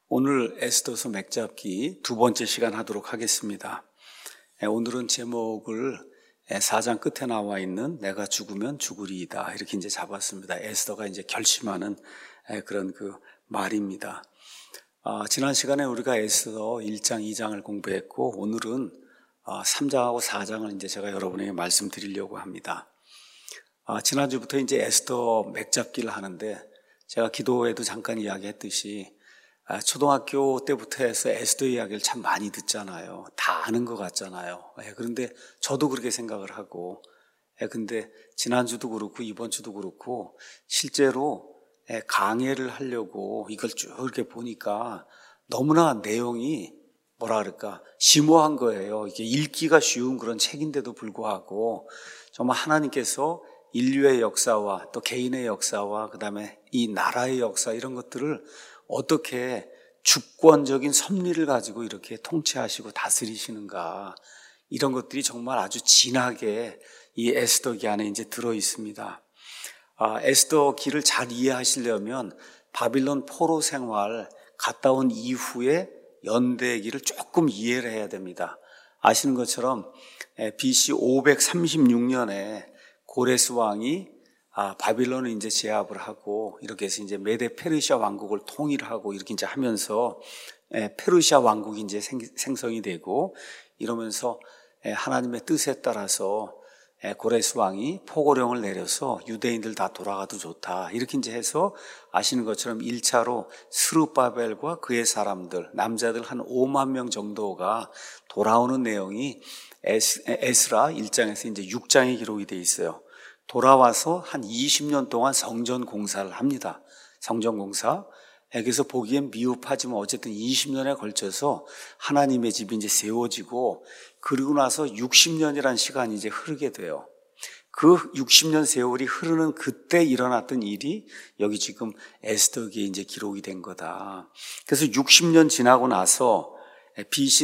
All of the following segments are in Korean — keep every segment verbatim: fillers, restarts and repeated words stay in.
오늘 에스더서 맥잡기 두 번째 시간 하도록 하겠습니다. 오늘은 제목을 사 장 끝에 나와 있는 내가 죽으면 죽으리이다 이렇게 이제 잡았습니다. 에스더가 이제 결심하는 그런 그 말입니다. 아, 지난 시간에 우리가 에스더 일 장, 이 장을 공부했고 오늘은 삼 장하고 사 장을 이제 제가 여러분에게 말씀드리려고 합니다. 아, 지난주부터 이제 에스더 맥잡기를 하는데 제가 기도에도 잠깐 이야기했듯이 아, 초등학교 때부터 해서 에스더 이야기를 참 많이 듣잖아요. 다 아는 것 같잖아요. 예, 그런데 저도 그렇게 생각을 하고, 예, 근데 지난주도 그렇고 이번 주도 그렇고 실제로 예, 강해를 하려고 이걸 쭉 이렇게 보니까 너무나 내용이 뭐라 그럴까 심오한 거예요. 이게 읽기가 쉬운 그런 책인데도 불구하고 정말 하나님께서 인류의 역사와 또 개인의 역사와 그 다음에 이 나라의 역사 이런 것들을 어떻게 주권적인 섭리를 가지고 이렇게 통치하시고 다스리시는가 이런 것들이 정말 아주 진하게 이 에스더기 안에 이제 들어 있습니다. 아, 에스더기를 잘 이해하시려면 바빌론 포로 생활 갔다 온 이후에 연대기를 조금 이해를 해야 됩니다. 아시는 것처럼 비씨 오백삼십육 년에 고레스 왕이 아, 바빌론을 이제 제압을 하고 이렇게 해서 이제 메데 페르시아 왕국을 통일하고 이렇게 이제 하면서 에, 페르시아 왕국이 이제 생, 생성이 되고 이러면서 에, 하나님의 뜻에 따라서 에, 고레스 왕이 포고령을 내려서 유대인들 다 돌아가도 좋다 이렇게 이제 해서 아시는 것처럼 일 차로 스룹바벨과 그의 사람들 남자들 한 오만 명 정도가 돌아오는 내용이 에스, 에스라 일 장에서 이제 육 장에 기록이 되어 있어요. 돌아와서 한 이십 년 동안 성전 공사를 합니다. 성전 공사. 여기서 보기엔 미흡하지만 어쨌든 이십 년에 걸쳐서 하나님의 집이 이제 세워지고 그리고 나서 육십 년이라는 시간이 이제 흐르게 돼요. 그 육십 년 세월이 흐르는 그때 일어났던 일이 여기 지금 에스더기에 이제 기록이 된 거다. 그래서 육십 년 지나고 나서 비씨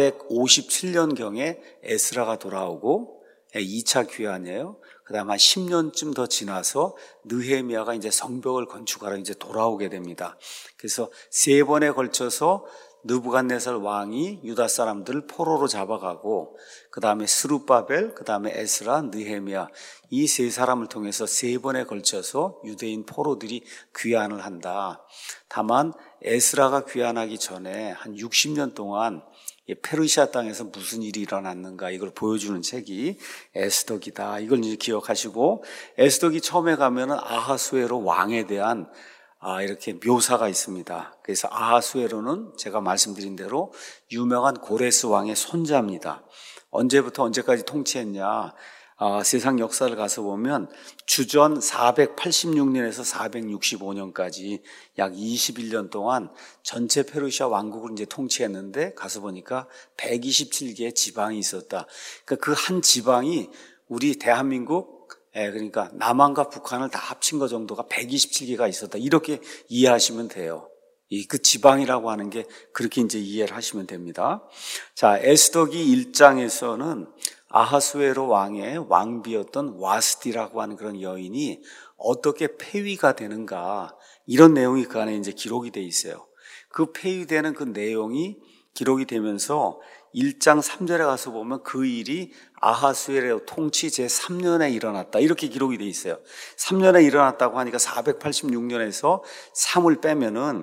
사백오십칠 년경에 에스라가 돌아오고 이 차 귀환이에요. 그 다음에 한 십 년쯤 더 지나서 느헤미야가 이제 성벽을 건축하러 이제 돌아오게 됩니다. 그래서 세 번에 걸쳐서 느부갓네살 왕이 유다 사람들을 포로로 잡아가고 그 다음에 스룹바벨, 그 다음에 에스라, 느헤미야 이 세 사람을 통해서 세 번에 걸쳐서 유대인 포로들이 귀환을 한다. 다만 에스라가 귀환하기 전에 한 육십 년 동안 페르시아 땅에서 무슨 일이 일어났는가 이걸 보여주는 책이 에스더기다. 이걸 이제 기억하시고 에스더기 처음에 가면은 아하수에로 왕에 대한 아 이렇게 묘사가 있습니다. 그래서 아하수에로는 제가 말씀드린 대로 유명한 고레스 왕의 손자입니다. 언제부터 언제까지 통치했냐? 아, 세상 역사를 가서 보면 주전 사백팔십육 년에서 사백육십오 년까지 약 이십일 년 동안 전체 페르시아 왕국을 이제 통치했는데 가서 보니까 백이십칠 개의 지방이 있었다. 그러니까 그 한 지방이 우리 대한민국 예, 그러니까 남한과 북한을 다 합친 것 정도가 백이십칠 개가 있었다. 이렇게 이해하시면 돼요. 이 그 지방이라고 하는 게 그렇게 이제 이해를 하시면 됩니다. 자, 에스더기 일 장에서는 아하수에로 왕의 왕비였던 와스디라고 하는 그런 여인이 어떻게 폐위가 되는가 이런 내용이 그 안에 이제 기록이 돼 있어요. 그 폐위되는 그 내용이 기록이 되면서 일 장 삼 절에 가서 보면 그 일이 아하수에로 통치 제삼 년에 일어났다 이렇게 기록이 돼 있어요. 삼 년에 일어났다고 하니까 사백팔십육 년에서 삼을 빼면은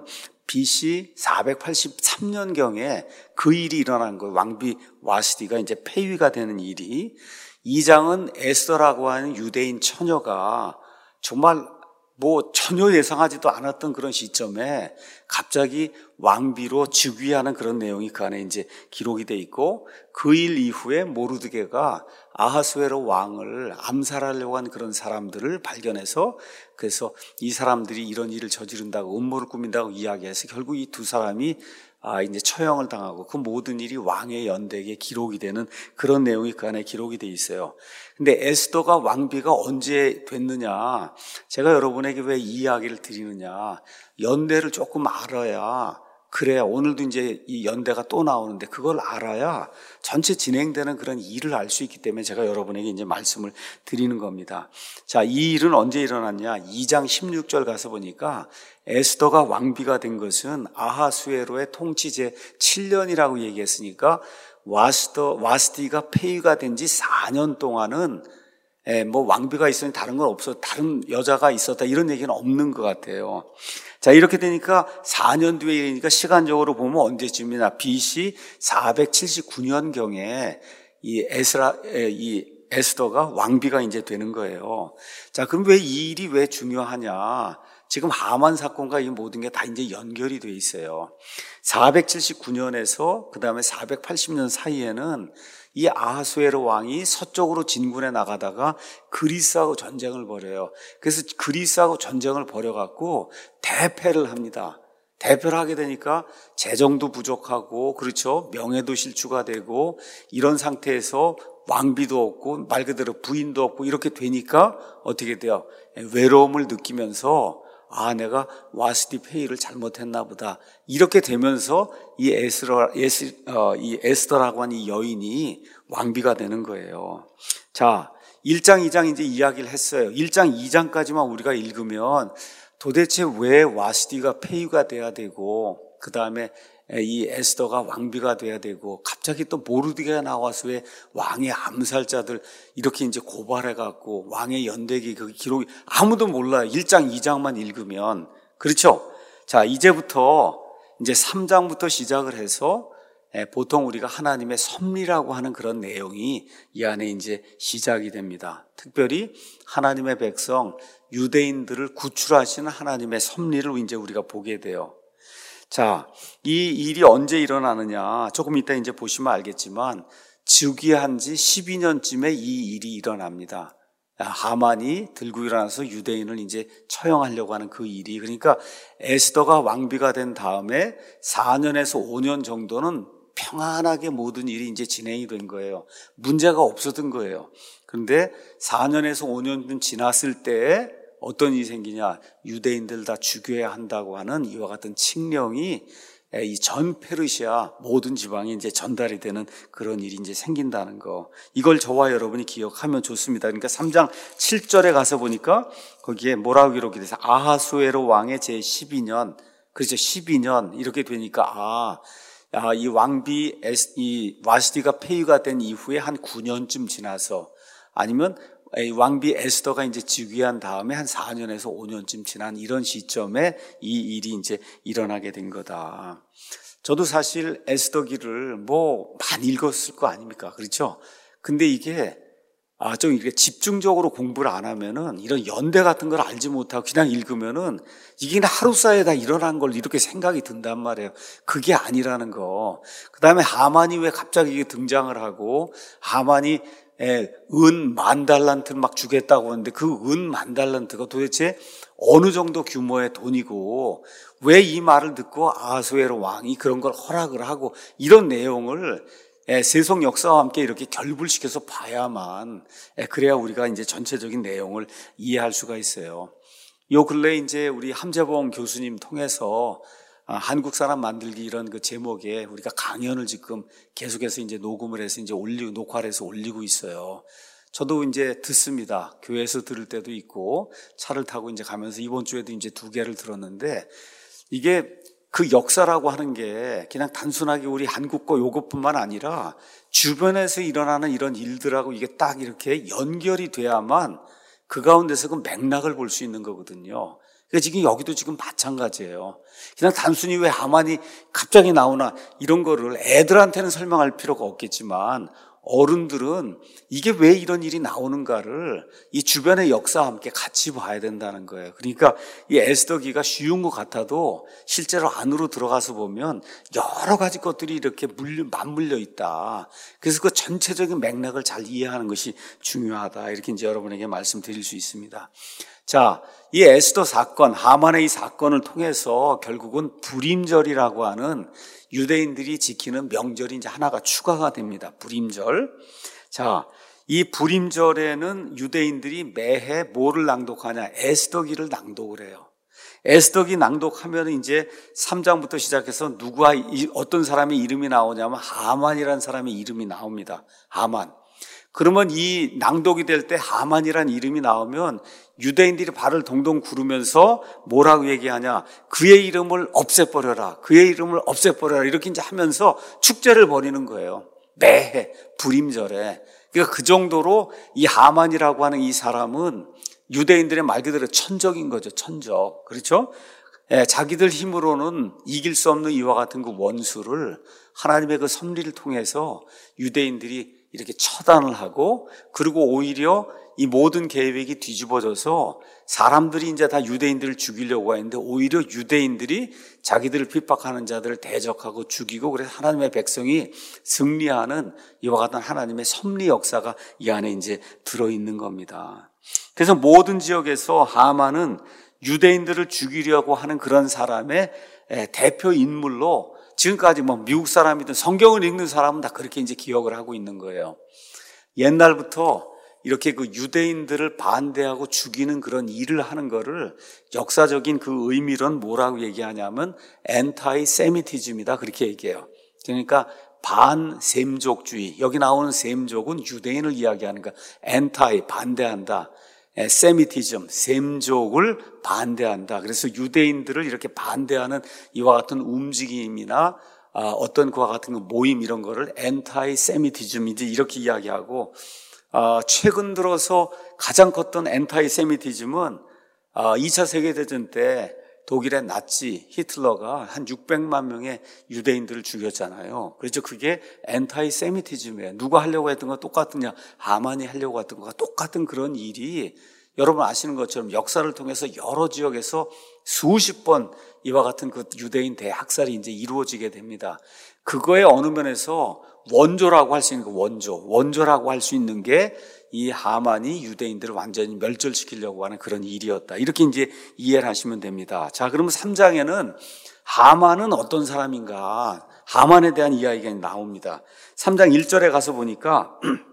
비씨 사백팔십삼 년경에 그 일이 일어난 거예요. 왕비 와스디가 이제 폐위가 되는 일이. 이 장은 에스더라고 하는 유대인 처녀가 정말 뭐 전혀 예상하지도 않았던 그런 시점에 갑자기 왕비로 즉위하는 그런 내용이 그 안에 이제 기록이 돼 있고 그 일 이후에 모르드게가 아하수에로 왕을 암살하려고 한 그런 사람들을 발견해서 그래서 이 사람들이 이런 일을 저지른다고 음모를 꾸민다고 이야기해서 결국 이 두 사람이 아, 이제 처형을 당하고 그 모든 일이 왕의 연대기에 기록이 되는 그런 내용이 그 안에 기록이 돼 있어요. 근데 에스더가 왕비가 언제 됐느냐? 제가 여러분에게 왜 이 이야기를 드리느냐? 연대를 조금 알아야 그래야 오늘도 이제 이 연대가 또 나오는데 그걸 알아야 전체 진행되는 그런 일을 알 수 있기 때문에 제가 여러분에게 이제 말씀을 드리는 겁니다. 자, 이 일은 언제 일어났냐? 이 장 십육 절 가서 보니까 에스더가 왕비가 된 것은 아하수에로의 통치 제칠 년이라고 얘기했으니까 와스더, 와스디가 폐위가 된 지 사 년 동안은 예, 뭐 왕비가 있으니 다른 건 없어, 다른 여자가 있었다 이런 얘기는 없는 것 같아요. 자, 이렇게 되니까 사 년 뒤에 일이니까 시간적으로 보면 언제쯤이나 비씨 사백칠십구 년경에 이 에스라, 이 에스더가 왕비가 이제 되는 거예요. 자, 그럼 왜 이 일이 왜 중요하냐? 지금 하만 사건과 이 모든 게 다 이제 연결이 돼 있어요. 사백칠십구 년에서 그 다음에 사백팔십 년 사이에는 이 아하수에로 왕이 서쪽으로 진군해 나가다가 그리스하고 전쟁을 벌여요. 그래서 그리스하고 전쟁을 벌여갖고 대패를 합니다. 대패를 하게 되니까 재정도 부족하고, 그렇죠, 명예도 실추가 되고, 이런 상태에서 왕비도 없고 말 그대로 부인도 없고 이렇게 되니까 어떻게 돼요? 외로움을 느끼면서 아, 내가 와스디 폐위를 잘못했나 보다. 이렇게 되면서 이 에스라, 에스, 어, 이 에스더라고 하는 이 여인이 왕비가 되는 거예요. 자, 일 장, 이 장 이제 이야기를 했어요. 일 장, 이 장까지만 우리가 읽으면 도대체 왜 와스디가 폐위가 돼야 되고, 그 다음에 이 에스더가 왕비가 돼야 되고, 갑자기 또 모르드게가 나와서 왜 왕의 암살자들 이렇게 이제 고발해갖고 왕의 연대기 그 기록이 아무도 몰라요. 일 장, 이 장만 읽으면. 그렇죠? 자, 이제부터 이제 삼 장부터 시작을 해서 보통 우리가 하나님의 섭리라고 하는 그런 내용이 이 안에 이제 시작이 됩니다. 특별히 하나님의 백성 유대인들을 구출하시는 하나님의 섭리를 이제 우리가 보게 돼요. 자, 이 일이 언제 일어나느냐? 조금 이따 이제 보시면 알겠지만 즉위한 지 십이 년쯤에 이 일이 일어납니다. 하만이 들고 일어나서 유대인을 이제 처형하려고 하는 그 일이, 그러니까 에스더가 왕비가 된 다음에 사 년에서 오 년 정도는 평안하게 모든 일이 이제 진행이 된 거예요. 문제가 없었던 거예요. 그런데 사 년에서 오 년 지났을 때 어떤 일이 생기냐? 유대인들 다 죽여야 한다고 하는 이와 같은 칙령이 이 전 페르시아 모든 지방에 이제 전달이 되는 그런 일이 이제 생긴다는 거. 이걸 저와 여러분이 기억하면 좋습니다. 그러니까 삼 장 칠 절에 가서 보니까 거기에 뭐라고 기록이 돼서 아하수에로 왕의 제십이 년, 그렇죠, 십이 년 이렇게 되니까 아, 아, 이 왕비 에스, 이 와스디가 폐위가 된 이후에 한 구 년쯤 지나서, 아니면 왕비 에스더가 이제 즉위한 다음에 한 사 년에서 오 년쯤 지난 이런 시점에 이 일이 이제 일어나게 된 거다. 저도 사실 에스더기를 뭐 많이 읽었을 거 아닙니까? 그렇죠? 근데 이게 아, 좀 이렇게 집중적으로 공부를 안 하면은 이런 연대 같은 걸 알지 못하고 그냥 읽으면은 이게 하루 사이에 다 일어난 걸 이렇게 생각이 든단 말이에요. 그게 아니라는 거. 그 다음에 하만이 왜 갑자기 등장을 하고, 하만이 예, 은 만 달란트를 막 주겠다고 하는데 그 은 만 달란트가 도대체 어느 정도 규모의 돈이고 왜 이 말을 듣고 아하수에로 왕이 그런 걸 허락을 하고, 이런 내용을 예, 세속 역사와 함께 이렇게 결불시켜서 봐야만 예, 그래야 우리가 이제 전체적인 내용을 이해할 수가 있어요. 요 근래 이제 우리 함재봉 교수님 통해서 아, 한국 사람 만들기 이런 그 제목에 우리가 강연을 지금 계속해서 이제 녹음을 해서 이제 올리고, 녹화를 해서 올리고 있어요. 저도 이제 듣습니다. 교회에서 들을 때도 있고, 차를 타고 이제 가면서 이번 주에도 이제 두 개를 들었는데, 이게 그 역사라고 하는 게 그냥 단순하게 우리 한국 거 요것뿐만 아니라 주변에서 일어나는 이런 일들하고 이게 딱 이렇게 연결이 돼야만 그 가운데서 그 맥락을 볼 수 있는 거거든요. 그러니까 지금 여기도 지금 마찬가지예요. 그냥 단순히 왜 하만이 갑자기 나오나 이런 거를 애들한테는 설명할 필요가 없겠지만 어른들은 이게 왜 이런 일이 나오는가를 이 주변의 역사와 함께 같이 봐야 된다는 거예요. 그러니까 이 에스더기가 쉬운 것 같아도 실제로 안으로 들어가서 보면 여러 가지 것들이 이렇게 물려, 맞물려 있다. 그래서 그 전체적인 맥락을 잘 이해하는 것이 중요하다. 이렇게 이제 여러분에게 말씀드릴 수 있습니다. 자, 이 에스더 사건, 하만의 이 사건을 통해서 결국은 불임절이라고 하는 유대인들이 지키는 명절이 이제 하나가 추가가 됩니다. 불임절. 자, 이 불임절에는 유대인들이 매해 뭐를 낭독하냐? 에스더기를 낭독을 해요. 에스더기 낭독하면 이제 삼 장부터 시작해서 누구와 어떤 사람의 이름이 나오냐면 하만이라는 사람의 이름이 나옵니다. 하만. 그러면 이 낭독이 될 때 하만이라는 이름이 나오면 유대인들이 발을 동동 구르면서 뭐라고 얘기하냐? 그의 이름을 없애버려라. 그의 이름을 없애버려라. 이렇게 이제 하면서 축제를 벌이는 거예요. 매해 불임절에. 그러니까 그 정도로 이 하만이라고 하는 이 사람은 유대인들의 말 그대로 천적인 거죠. 천적. 그렇죠? 예, 자기들 힘으로는 이길 수 없는 이와 같은 그 원수를 하나님의 그 섭리를 통해서 유대인들이 이렇게 처단을 하고, 그리고 오히려 이 모든 계획이 뒤집어져서 사람들이 이제 다 유대인들을 죽이려고 했는데 오히려 유대인들이 자기들을 핍박하는 자들을 대적하고 죽이고, 그래서 하나님의 백성이 승리하는 이와 같은 하나님의 섭리 역사가 이 안에 이제 들어있는 겁니다. 그래서 모든 지역에서 하만은 유대인들을 죽이려고 하는 그런 사람의 대표 인물로 지금까지 뭐 미국 사람이든 성경을 읽는 사람은 다 그렇게 이제 기억을 하고 있는 거예요. 옛날부터 이렇게 그 유대인들을 반대하고 죽이는 그런 일을 하는 거를 역사적인 그 의미로는 뭐라고 얘기하냐면 엔타이세미티즘이다, 그렇게 얘기해요. 그러니까 반셈족주의. 여기 나오는 셈족은 유대인을 이야기하는 거야. 엔타이, 반대한다. 세미티즘, 셈족을 반대한다. 그래서 유대인들을 이렇게 반대하는 이와 같은 움직임이나 어떤 그와 같은 모임, 이런 거를 엔타이세미티즘이지 이렇게 이야기하고, 최근 들어서 가장 컸던 엔타이세미티즘은 이 차 세계대전 때 독일의 나치 히틀러가 한 육백만 명의 유대인들을 죽였잖아요. 그렇죠. 그게 엔타이세미티즘이에요. 누가 하려고 했던 거 똑같으냐? 하만이 하려고 했던 거가 똑같은 그런 일이 여러분 아시는 것처럼 역사를 통해서 여러 지역에서 수십 번 이와 같은 그 유대인 대학살이 이제 이루어지게 됩니다. 그거에 어느 면에서 원조라고 할 수 있는 그 원조, 원조라고 할 수 있는 게 이 하만이 유대인들을 완전히 멸절시키려고 하는 그런 일이었다. 이렇게 이제 이해를 하시면 됩니다. 자, 그러면 삼 장에는 하만은 어떤 사람인가? 하만에 대한 이야기가 나옵니다. 삼 장 일 절에 가서 보니까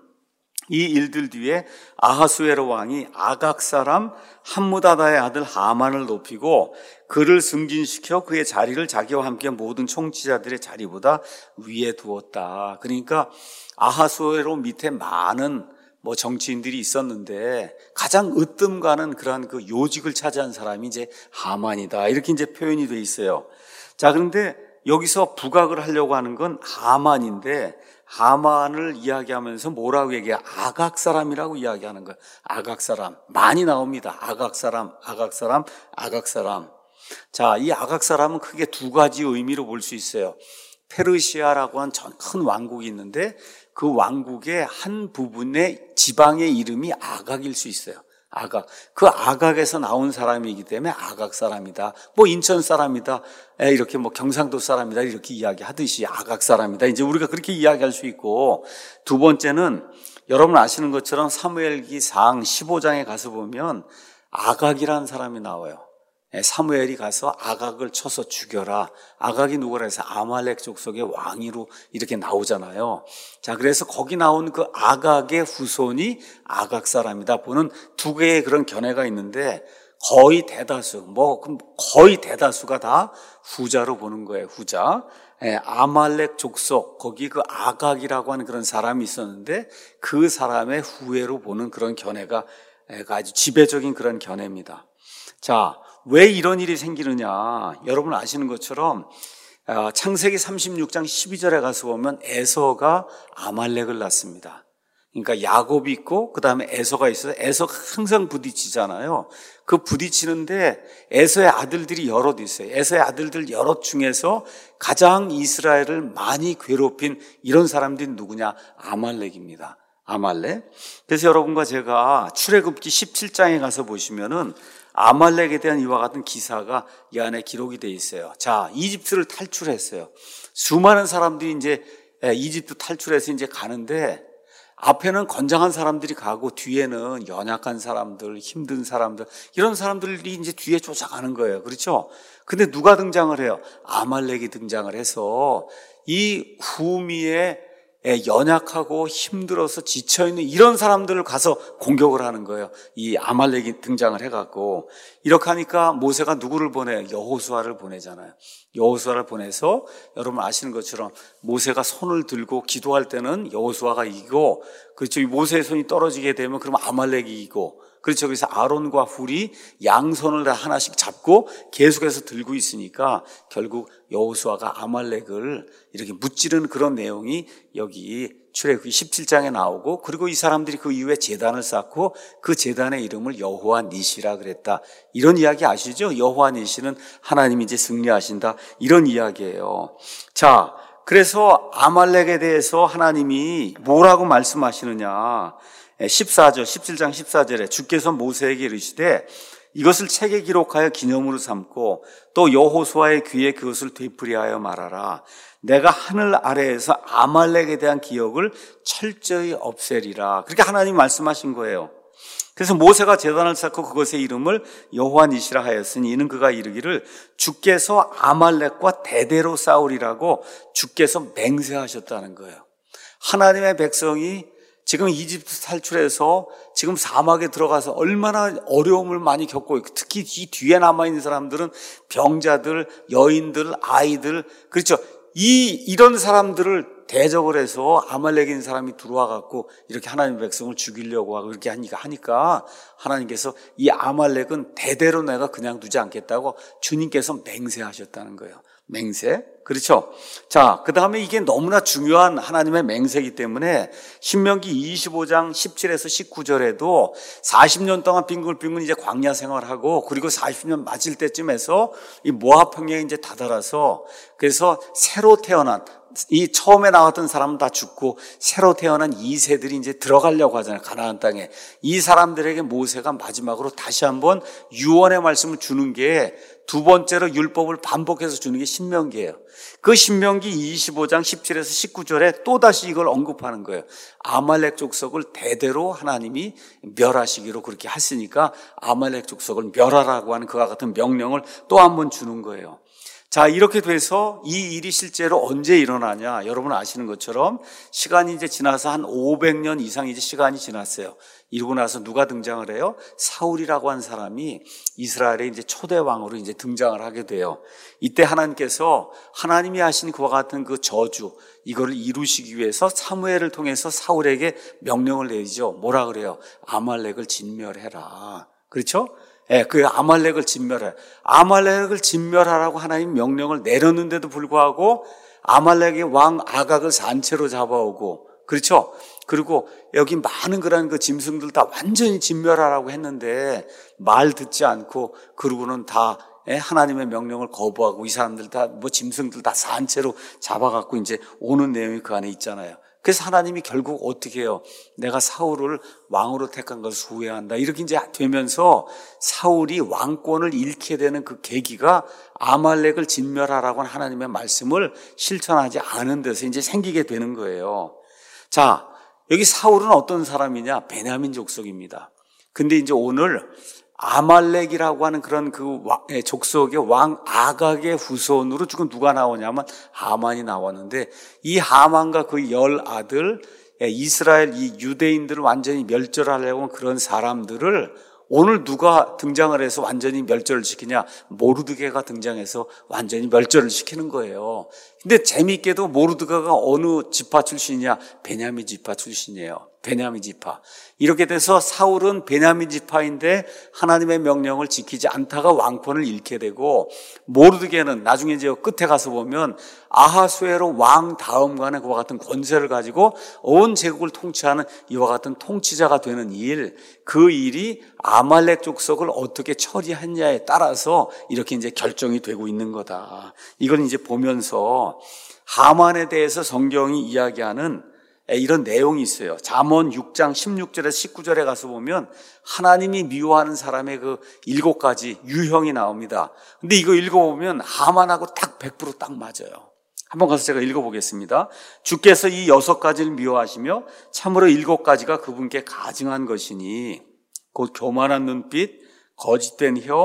이 일들 뒤에 아하수에로 왕이 아각 사람 함무다다의 아들 하만을 높이고 그를 승진시켜 그의 자리를 자기와 함께 모든 총치자들의 자리보다 위에 두었다. 그러니까 아하수에로 밑에 많은 뭐 정치인들이 있었는데 가장 으뜸 가는 그러한 그 요직을 차지한 사람이 이제 하만이다. 이렇게 이제 표현이 돼 있어요. 자, 그런데 여기서 부각을 하려고 하는 건 하만인데, 하만을 이야기하면서 뭐라고 얘기해? 아각 사람이라고 이야기하는 거예요. 아각 사람. 많이 나옵니다. 아각 사람, 아각 사람, 아각 사람. 자, 이 아각 사람은 크게 두 가지 의미로 볼 수 있어요. 페르시아라고 한 큰 왕국이 있는데 그 왕국의 한 부분의 지방의 이름이 아각일 수 있어요. 아각. 그 아각에서 나온 사람이기 때문에 아각 사람이다. 뭐 인천 사람이다. 이렇게 뭐 경상도 사람이다. 이렇게 이야기하듯이 아각 사람이다. 이제 우리가 그렇게 이야기할 수 있고, 두 번째는 여러분 아시는 것처럼 사무엘기 상 십오 장에 가서 보면 아각이라는 사람이 나와요. 사무엘이 가서 아각을 쳐서 죽여라. 아각이 누구라 해서 아말렉 족속의 왕위로 이렇게 나오잖아요. 자, 그래서 거기 나온 그 아각의 후손이 아각 사람이다 보는 두 개의 그런 견해가 있는데, 거의 대다수, 뭐 거의 대다수가 다 후자로 보는 거예요. 후자. 아말렉 족속, 거기 그 아각이라고 하는 그런 사람이 있었는데 그 사람의 후예로 보는 그런 견해가 아주 지배적인 그런 견해입니다. 자, 왜 이런 일이 생기느냐? 여러분 아시는 것처럼 창세기 삼십육 장 십이 절에 가서 보면 에서가 아말렉을 낳습니다. 그러니까 야곱이 있고 그 다음에 에서가 있어요. 에서가 항상 부딪히잖아요. 그 부딪히는데 에서의 아들들이 여럿 있어요. 에서의 아들들 여럿 중에서 가장 이스라엘을 많이 괴롭힌 이런 사람들이 누구냐? 아말렉입니다. 아말렉. 그래서 여러분과 제가 출애굽기 십칠 장에 가서 보시면은 아말렉에 대한 이와 같은 기사가 이 안에 기록이 되어 있어요. 자, 이집트를 탈출했어요. 수많은 사람들이 이제 이집트 탈출해서 이제 가는데 앞에는 건장한 사람들이 가고 뒤에는 연약한 사람들, 힘든 사람들, 이런 사람들이 이제 뒤에 쫓아가는 거예요. 그렇죠? 근데 누가 등장을 해요? 아말렉이 등장을 해서 이 후미의 연약하고 힘들어서 지쳐있는 이런 사람들을 가서 공격을 하는 거예요. 이 아말렉이 등장을 해갖고. 이렇게 하니까 모세가 누구를 보내? 여호수아를 보내잖아요. 여호수아를 보내서 여러분 아시는 것처럼 모세가 손을 들고 기도할 때는 여호수아가 이기고, 그렇죠. 모세의 손이 떨어지게 되면 그러면 아말렉이 이기고, 그렇죠. 그래서 아론과 훌이 양손을 하나씩 잡고 계속해서 들고 있으니까 결국 여호수아가 아말렉을 이렇게 무찌르는 그런 내용이 여기 출애굽기 십칠 장에 나오고, 그리고 이 사람들이 그 이후에 제단을 쌓고 그 제단의 이름을 여호와 니시라 그랬다. 이런 이야기 아시죠? 여호와 니시는 하나님이 이제 승리하신다. 이런 이야기예요. 자, 그래서 아말렉에 대해서 하나님이 뭐라고 말씀하시느냐? 십사 절, 십칠 장 십사 절에 주께서 모세에게 이르시되 이것을 책에 기록하여 기념으로 삼고 또 여호수아의 귀에 그것을 되풀이하여 말하라. 내가 하늘 아래에서 아말렉에 대한 기억을 철저히 없애리라. 그렇게 하나님이 말씀하신 거예요. 그래서 모세가 제단을 쌓고 그것의 이름을 여호와 니시라 하였으니 이는 그가 이르기를 주께서 아말렉과 대대로 싸우리라고 주께서 맹세하셨다는 거예요. 하나님의 백성이 지금 이집트 탈출해서 지금 사막에 들어가서 얼마나 어려움을 많이 겪고 있고, 특히 이 뒤에 남아있는 사람들은 병자들, 여인들, 아이들, 그렇죠. 이, 이런 사람들을 대적을 해서 아말렉인 사람이 들어와 갖고 이렇게 하나님의 백성을 죽이려고 하고 이렇게 하니까, 하니까 하나님께서 이 아말렉은 대대로 내가 그냥 두지 않겠다고 주님께서 맹세하셨다는 거예요. 맹세. 그렇죠. 자, 그 다음에 이게 너무나 중요한 하나님의 맹세이기 때문에 신명기 이십오 장 십칠에서 십구 절에도 사십 년 동안 빙글빙글 이제 광야 생활하고, 그리고 사십 년 맞을 때쯤에서 이 모압 평야에 이제 다다라서, 그래서 새로 태어난 이 처음에 나왔던 사람은 다 죽고 새로 태어난 이 세들이 이제 들어가려고 하잖아요. 가나안 땅에. 이 사람들에게 모세가 마지막으로 다시 한번 유언의 말씀을 주는 게, 두 번째로 율법을 반복해서 주는 게 신명기예요. 그 신명기 이십오 장 십칠에서 십구 절에 또다시 이걸 언급하는 거예요. 아말렉 족속을 대대로 하나님이 멸하시기로 그렇게 했으니까 아말렉 족속을 멸하라고 하는 그와 같은 명령을 또 한 번 주는 거예요. 자, 이렇게 돼서 이 일이 실제로 언제 일어나냐? 여러분 아시는 것처럼 시간이 이제 지나서 한 오백 년 이상 이제 시간이 지났어요. 이러고 나서 누가 등장을 해요? 사울이라고 한 사람이 이스라엘의 이제 초대 왕으로 이제 등장을 하게 돼요. 이때 하나님께서 하나님이 하신 그와 같은 그 저주, 이거를 이루시기 위해서 사무엘을 통해서 사울에게 명령을 내리죠. 뭐라 그래요? 아말렉을 진멸해라. 그렇죠? 예, 그 아말렉을 진멸해. 아말렉을 진멸하라고 하나님 명령을 내렸는데도 불구하고 아말렉의 왕 아각을 산채로 잡아오고, 그렇죠? 그리고 여기 많은 그런 그 짐승들 다 완전히 진멸하라고 했는데 말 듣지 않고, 그러고는 다 하나님의 명령을 거부하고 이 사람들 다 뭐 짐승들 다 산채로 잡아갖고 이제 오는 내용이 그 안에 있잖아요. 그래서 하나님이 결국 어떻게 해요? 내가 사울을 왕으로 택한 것을 후회한다. 이렇게 이제 되면서 사울이 왕권을 잃게 되는 그 계기가 아말렉을 진멸하라고 하는 하나님의 말씀을 실천하지 않은 데서 이제 생기게 되는 거예요. 자, 여기 사울은 어떤 사람이냐? 베냐민 족속입니다. 근데 이제 오늘 아말렉이라고 하는 그런 그 족속의 왕 아각의 후손으로 지금 누가 나오냐면 하만이 나왔는데, 이 하만과 그 열 아들 이스라엘 이 유대인들을 완전히 멸절하려고 하는 그런 사람들을 오늘 누가 등장을 해서 완전히 멸절을 시키냐? 모르드게가 등장해서 완전히 멸절을 시키는 거예요. 근데 재미있게도 모르드게가 어느 지파 출신이냐? 베냐민 지파 출신이에요. 베냐민 지파. 이렇게 돼서 사울은 베냐민 지파인데 하나님의 명령을 지키지 않다가 왕권을 잃게 되고, 모르드게는 나중에 이제 끝에 가서 보면 아하수에로 왕 다음간에 그와 같은 권세를 가지고 온 제국을 통치하는 이와 같은 통치자가 되는 일, 그 일이 아말렉 족속을 어떻게 처리했냐에 따라서 이렇게 이제 결정이 되고 있는 거다. 이걸 이제 보면서 하만에 대해서 성경이 이야기하는 이런 내용이 있어요. 잠언 육 장 십육 절에서 십구 절에 가서 보면 하나님이 미워하는 사람의 그 일곱 가지 유형이 나옵니다. 근데 이거 읽어보면 하만하고 딱 백 퍼센트 딱 맞아요. 한번 가서 제가 읽어보겠습니다. 주께서 이 여섯 가지를 미워하시며 참으로 일곱 가지가 그분께 가증한 것이니 곧 교만한 눈빛, 거짓된 혀,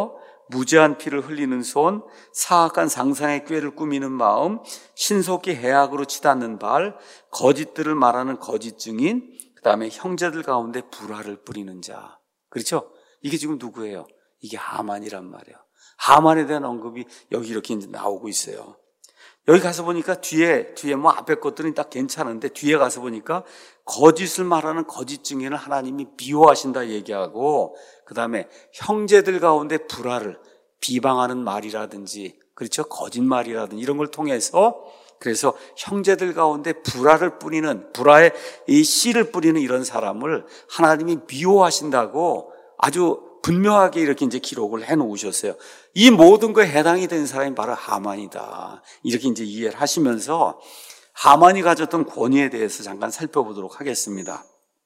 무죄한 피를 흘리는 손, 사악한 상상의 꾀를 꾸미는 마음, 신속히 해악으로 치닫는 발, 거짓들을 말하는 거짓 증인, 그 다음에 형제들 가운데 불화를 뿌리는 자. 그렇죠? 이게 지금 누구예요? 이게 하만이란 말이에요. 하만에 대한 언급이 여기 이렇게 이제 나오고 있어요. 여기 가서 보니까 뒤에, 뒤에 뭐 앞에 것들은 딱 괜찮은데 뒤에 가서 보니까 거짓을 말하는 거짓 증인을 하나님이 미워하신다 얘기하고, 그 다음에 형제들 가운데 불화를, 비방하는 말이라든지, 그렇죠? 거짓말이라든지 이런 걸 통해서, 그래서 형제들 가운데 불화를 뿌리는, 불화의 이 씨를 뿌리는 이런 사람을 하나님이 미워하신다고 아주 분명하게 이렇게 이제 기록을 해 놓으셨어요. 이 모든 거에 해당이 된 사람이 바로 하만이다. 이렇게 이제 이해를 하시면서 하만이 가졌던 권위에 대해서 잠깐 살펴보도록 하겠습니다.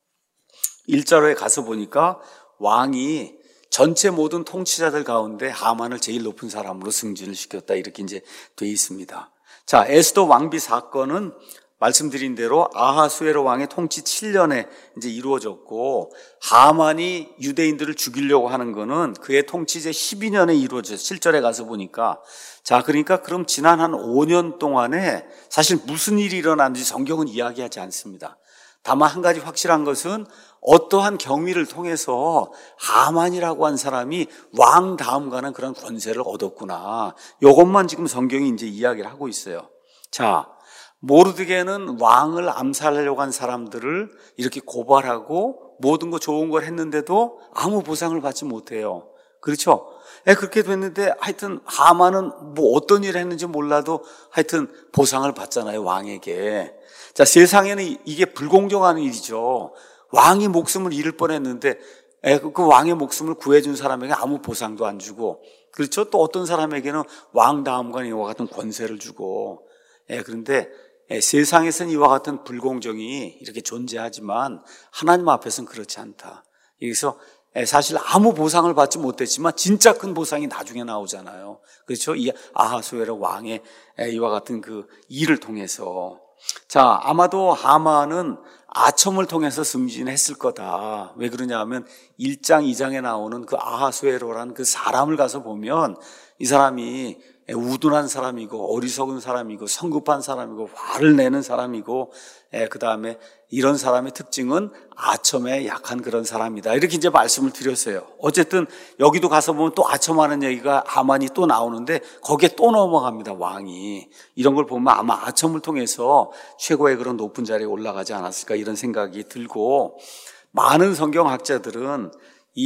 일자로에 가서 보니까 왕이 전체 모든 통치자들 가운데 하만을 제일 높은 사람으로 승진을 시켰다. 이렇게 이제 돼 있습니다. 자, 에스더 왕비 사건은 말씀드린 대로 아하수에로 왕의 통치 칠 년에 이제 이루어졌고, 하만이 유대인들을 죽이려고 하는 거는 그의 통치 제 십이 년에 이루어졌어요. 칠 절에 가서 보니까. 자, 그러니까 그럼 지난 한 오 년 동안에 사실 무슨 일이 일어났는지 성경은 이야기하지 않습니다. 다만 한 가지 확실한 것은 어떠한 경위를 통해서 하만이라고 한 사람이 왕 다음가는 그런 권세를 얻었구나. 이것만 지금 성경이 이제 이야기를 하고 있어요. 자, 모르드게는 왕을 암살하려고 한 사람들을 이렇게 고발하고 모든 거 좋은 걸 했는데도 아무 보상을 받지 못해요. 그렇죠? 예, 그렇게 됐는데 하여튼 하만은 뭐 어떤 일을 했는지 몰라도 하여튼 보상을 받잖아요, 왕에게. 자, 세상에는 이게 불공정한 일이죠. 왕이 목숨을 잃을 뻔했는데 예, 그 왕의 목숨을 구해준 사람에게 아무 보상도 안 주고, 그렇죠? 또 어떤 사람에게는 왕 다음관 이와 같은 권세를 주고. 예, 그런데 예, 세상에서는 이와 같은 불공정이 이렇게 존재하지만 하나님 앞에서는 그렇지 않다. 여기서 예, 사실 아무 보상을 받지 못했지만 진짜 큰 보상이 나중에 나오잖아요. 그렇죠? 이 아하수에로 왕의 예, 이와 같은 그 일을 통해서. 자, 아마도 하만은 아첨을 통해서 승진했을 거다. 왜 그러냐 하면 일 장, 이 장에 나오는 그 아하수에로라는 그 사람을 가서 보면 이 사람이 우둔한 사람이고 어리석은 사람이고 성급한 사람이고 화를 내는 사람이고, 그 다음에 이런 사람의 특징은 아첨에 약한 그런 사람이다. 이렇게 이제 말씀을 드렸어요. 어쨌든 여기도 가서 보면 또 아첨하는 얘기가 하만이 또 나오는데 거기에 또 넘어갑니다, 왕이. 이런 걸 보면 아마 아첨을 통해서 최고의 그런 높은 자리에 올라가지 않았을까 이런 생각이 들고, 많은 성경학자들은 이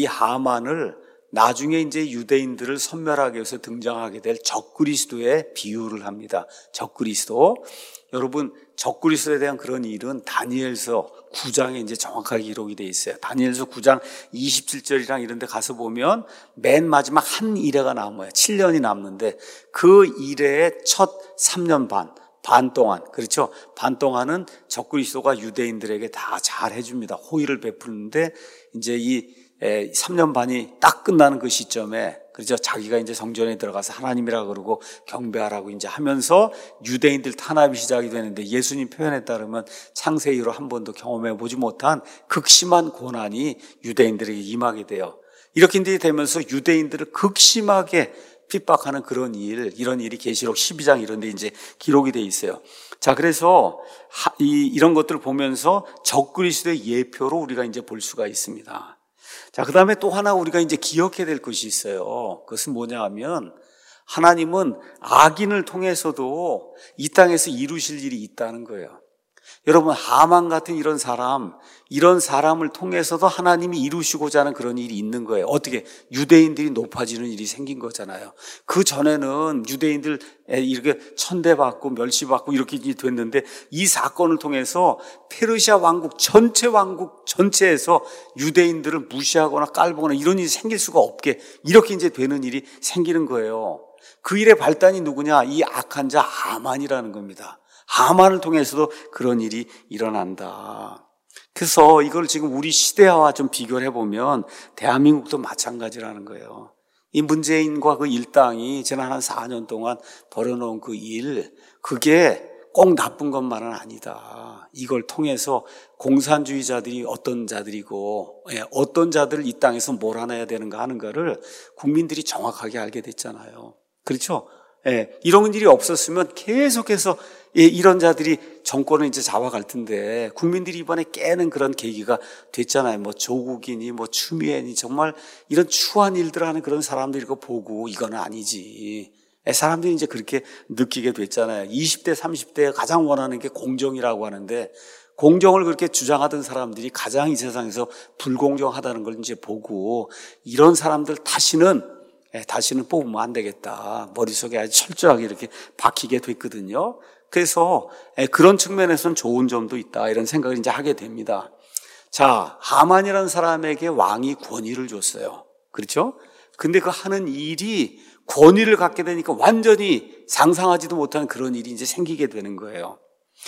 하만을 나중에 이제 유대인들을 섬멸하기 위해서 등장하게 될 적그리스도에 비유를 합니다. 적그리스도. 여러분, 적그리스도에 대한 그런 일은 다니엘서 구 장에 이제 정확하게 기록이 되어 있어요. 다니엘서 구 장 이십칠 절이랑 이런 데 가서 보면 맨 마지막 한 일회가 남아요. 칠 년이 남는데 그 일회의 첫 삼 년 반, 반 동안, 그렇죠? 반 동안은 적그리스도가 유대인들에게 다 잘 해줍니다. 호의를 베푸는데 이제 이 삼 년 반이 딱 끝나는 그 시점에, 그렇죠? 자기가 이제 성전에 들어가서 하나님이라 그러고 경배하라고 이제 하면서 유대인들 탄압이 시작이 되는데, 예수님 표현에 따르면 창세 이후로 한 번도 경험해 보지 못한 극심한 고난이 유대인들에게 임하게 돼요. 이렇게 되면서 유대인들을 극심하게 핍박하는 그런 일, 이런 일이 계시록 십이 장 이런 데 이제 기록이 돼 있어요. 자, 그래서 이, 이런 것들을 보면서 적그리스도의 예표로 우리가 이제 볼 수가 있습니다. 자, 그 다음에 또 하나 우리가 이제 기억해야 될 것이 있어요. 그것은 뭐냐 하면 하나님은 악인을 통해서도 이 땅에서 이루실 일이 있다는 거예요. 여러분, 하만 같은 이런 사람, 이런 사람을 통해서도 하나님이 이루시고자 하는 그런 일이 있는 거예요. 어떻게? 유대인들이 높아지는 일이 생긴 거잖아요. 그 전에는 유대인들 이렇게 천대받고 멸시받고 이렇게 됐는데, 이 사건을 통해서 페르시아 왕국 전체 왕국 전체에서 유대인들을 무시하거나 깔보거나 이런 일이 생길 수가 없게 이렇게 이제 되는 일이 생기는 거예요. 그 일의 발단이 누구냐? 이 악한 자 하만이라는 겁니다. 하만을 통해서도 그런 일이 일어난다. 그래서 이걸 지금 우리 시대와 좀 비교를 해보면 대한민국도 마찬가지라는 거예요. 이 문재인과 그 일당이 지난 한 사 년 동안 벌여놓은 그 일, 그게 꼭 나쁜 것만은 아니다. 이걸 통해서 공산주의자들이 어떤 자들이고 어떤 자들 이 땅에서 몰아내야 되는가 하는 거를 국민들이 정확하게 알게 됐잖아요. 그렇죠? 예, 이런 일이 없었으면 계속해서 예, 이런 자들이 정권을 이제 잡아갈 텐데 국민들이 이번에 깨는 그런 계기가 됐잖아요. 뭐 조국이니 뭐 추미애니 정말 이런 추한 일들을 하는 그런 사람들이 이거 보고 이거는 아니지. 예, 사람들이 이제 그렇게 느끼게 됐잖아요. 이십 대, 삼십 대에 가장 원하는 게 공정이라고 하는데 공정을 그렇게 주장하던 사람들이 가장 이 세상에서 불공정하다는 걸 이제 보고 이런 사람들 다시는 예, 다시는 뽑으면 안 되겠다. 머릿속에 아주 철저하게 이렇게 박히게 됐거든요. 그래서 예, 그런 측면에서는 좋은 점도 있다. 이런 생각을 이제 하게 됩니다. 자, 하만이라는 사람에게 왕이 권위를 줬어요. 그렇죠? 근데 그 하는 일이 권위를 갖게 되니까 완전히 상상하지도 못하는 그런 일이 이제 생기게 되는 거예요.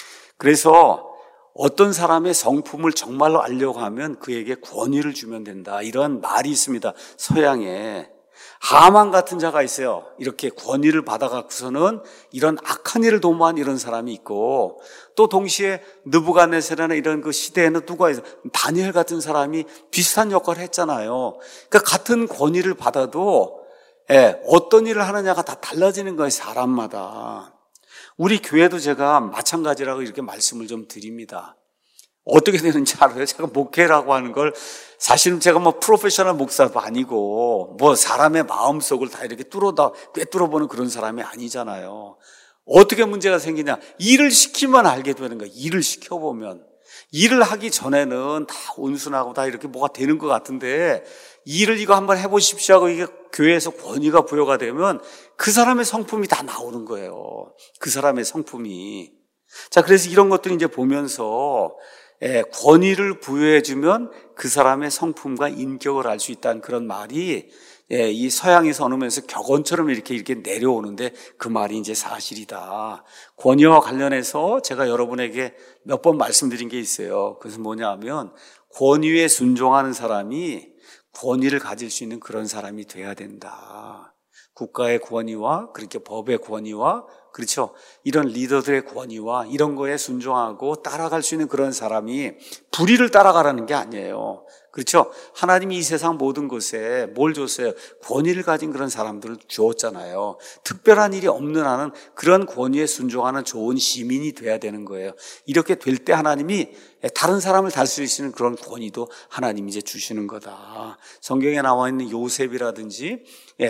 그래서 어떤 사람의 성품을 정말로 알려고 하면 그에게 권위를 주면 된다. 이런 말이 있습니다. 서양에. 하만 같은 자가 있어요. 이렇게 권위를 받아갖고서는 이런 악한 일을 도모한 이런 사람이 있고 또 동시에 느부갓네살이나 이런 그 시대에는 누가 있어요? 다니엘 같은 사람이 비슷한 역할을 했잖아요. 그러니까 같은 권위를 받아도 예, 어떤 일을 하느냐가 다 달라지는 거예요. 사람마다. 우리 교회도 제가 마찬가지라고 이렇게 말씀을 좀 드립니다. 어떻게 되는지 알아요? 제가 목회라고 하는 걸 사실은 제가 뭐 프로페셔널 목사도 아니고 뭐 사람의 마음속을 다 이렇게 뚫어다 꿰뚫어보는 그런 사람이 아니잖아요. 어떻게 문제가 생기냐? 일을 시키면 알게 되는 거예요. 일을 시켜보면. 일을 하기 전에는 다 온순하고 다 이렇게 뭐가 되는 것 같은데 일을 이거 한번 해보십시오 하고 이게 교회에서 권위가 부여가 되면 그 사람의 성품이 다 나오는 거예요. 그 사람의 성품이. 자, 그래서 이런 것들을 이제 보면서 예, 권위를 부여해주면 그 사람의 성품과 인격을 알 수 있다는 그런 말이 예, 이 서양에서 언으면서 격언처럼 이렇게 이렇게 내려오는데 그 말이 이제 사실이다. 권위와 관련해서 제가 여러분에게 몇 번 말씀드린 게 있어요. 그래서 뭐냐 하면 권위에 순종하는 사람이 권위를 가질 수 있는 그런 사람이 돼야 된다. 국가의 권위와 그렇게 법의 권위와 그렇죠. 이런 리더들의 권위와 이런 거에 순종하고 따라갈 수 있는 그런 사람이 불의를 따라가라는 게 아니에요. 그렇죠. 하나님이 이 세상 모든 것에 뭘 줬어요? 권위를 가진 그런 사람들을 주었잖아요. 특별한 일이 없는 한은 그런 권위에 순종하는 좋은 시민이 돼야 되는 거예요. 이렇게 될 때 하나님이 다른 사람을 다스리시는 그런 권위도 하나님이 이제 주시는 거다. 성경에 나와 있는 요셉이라든지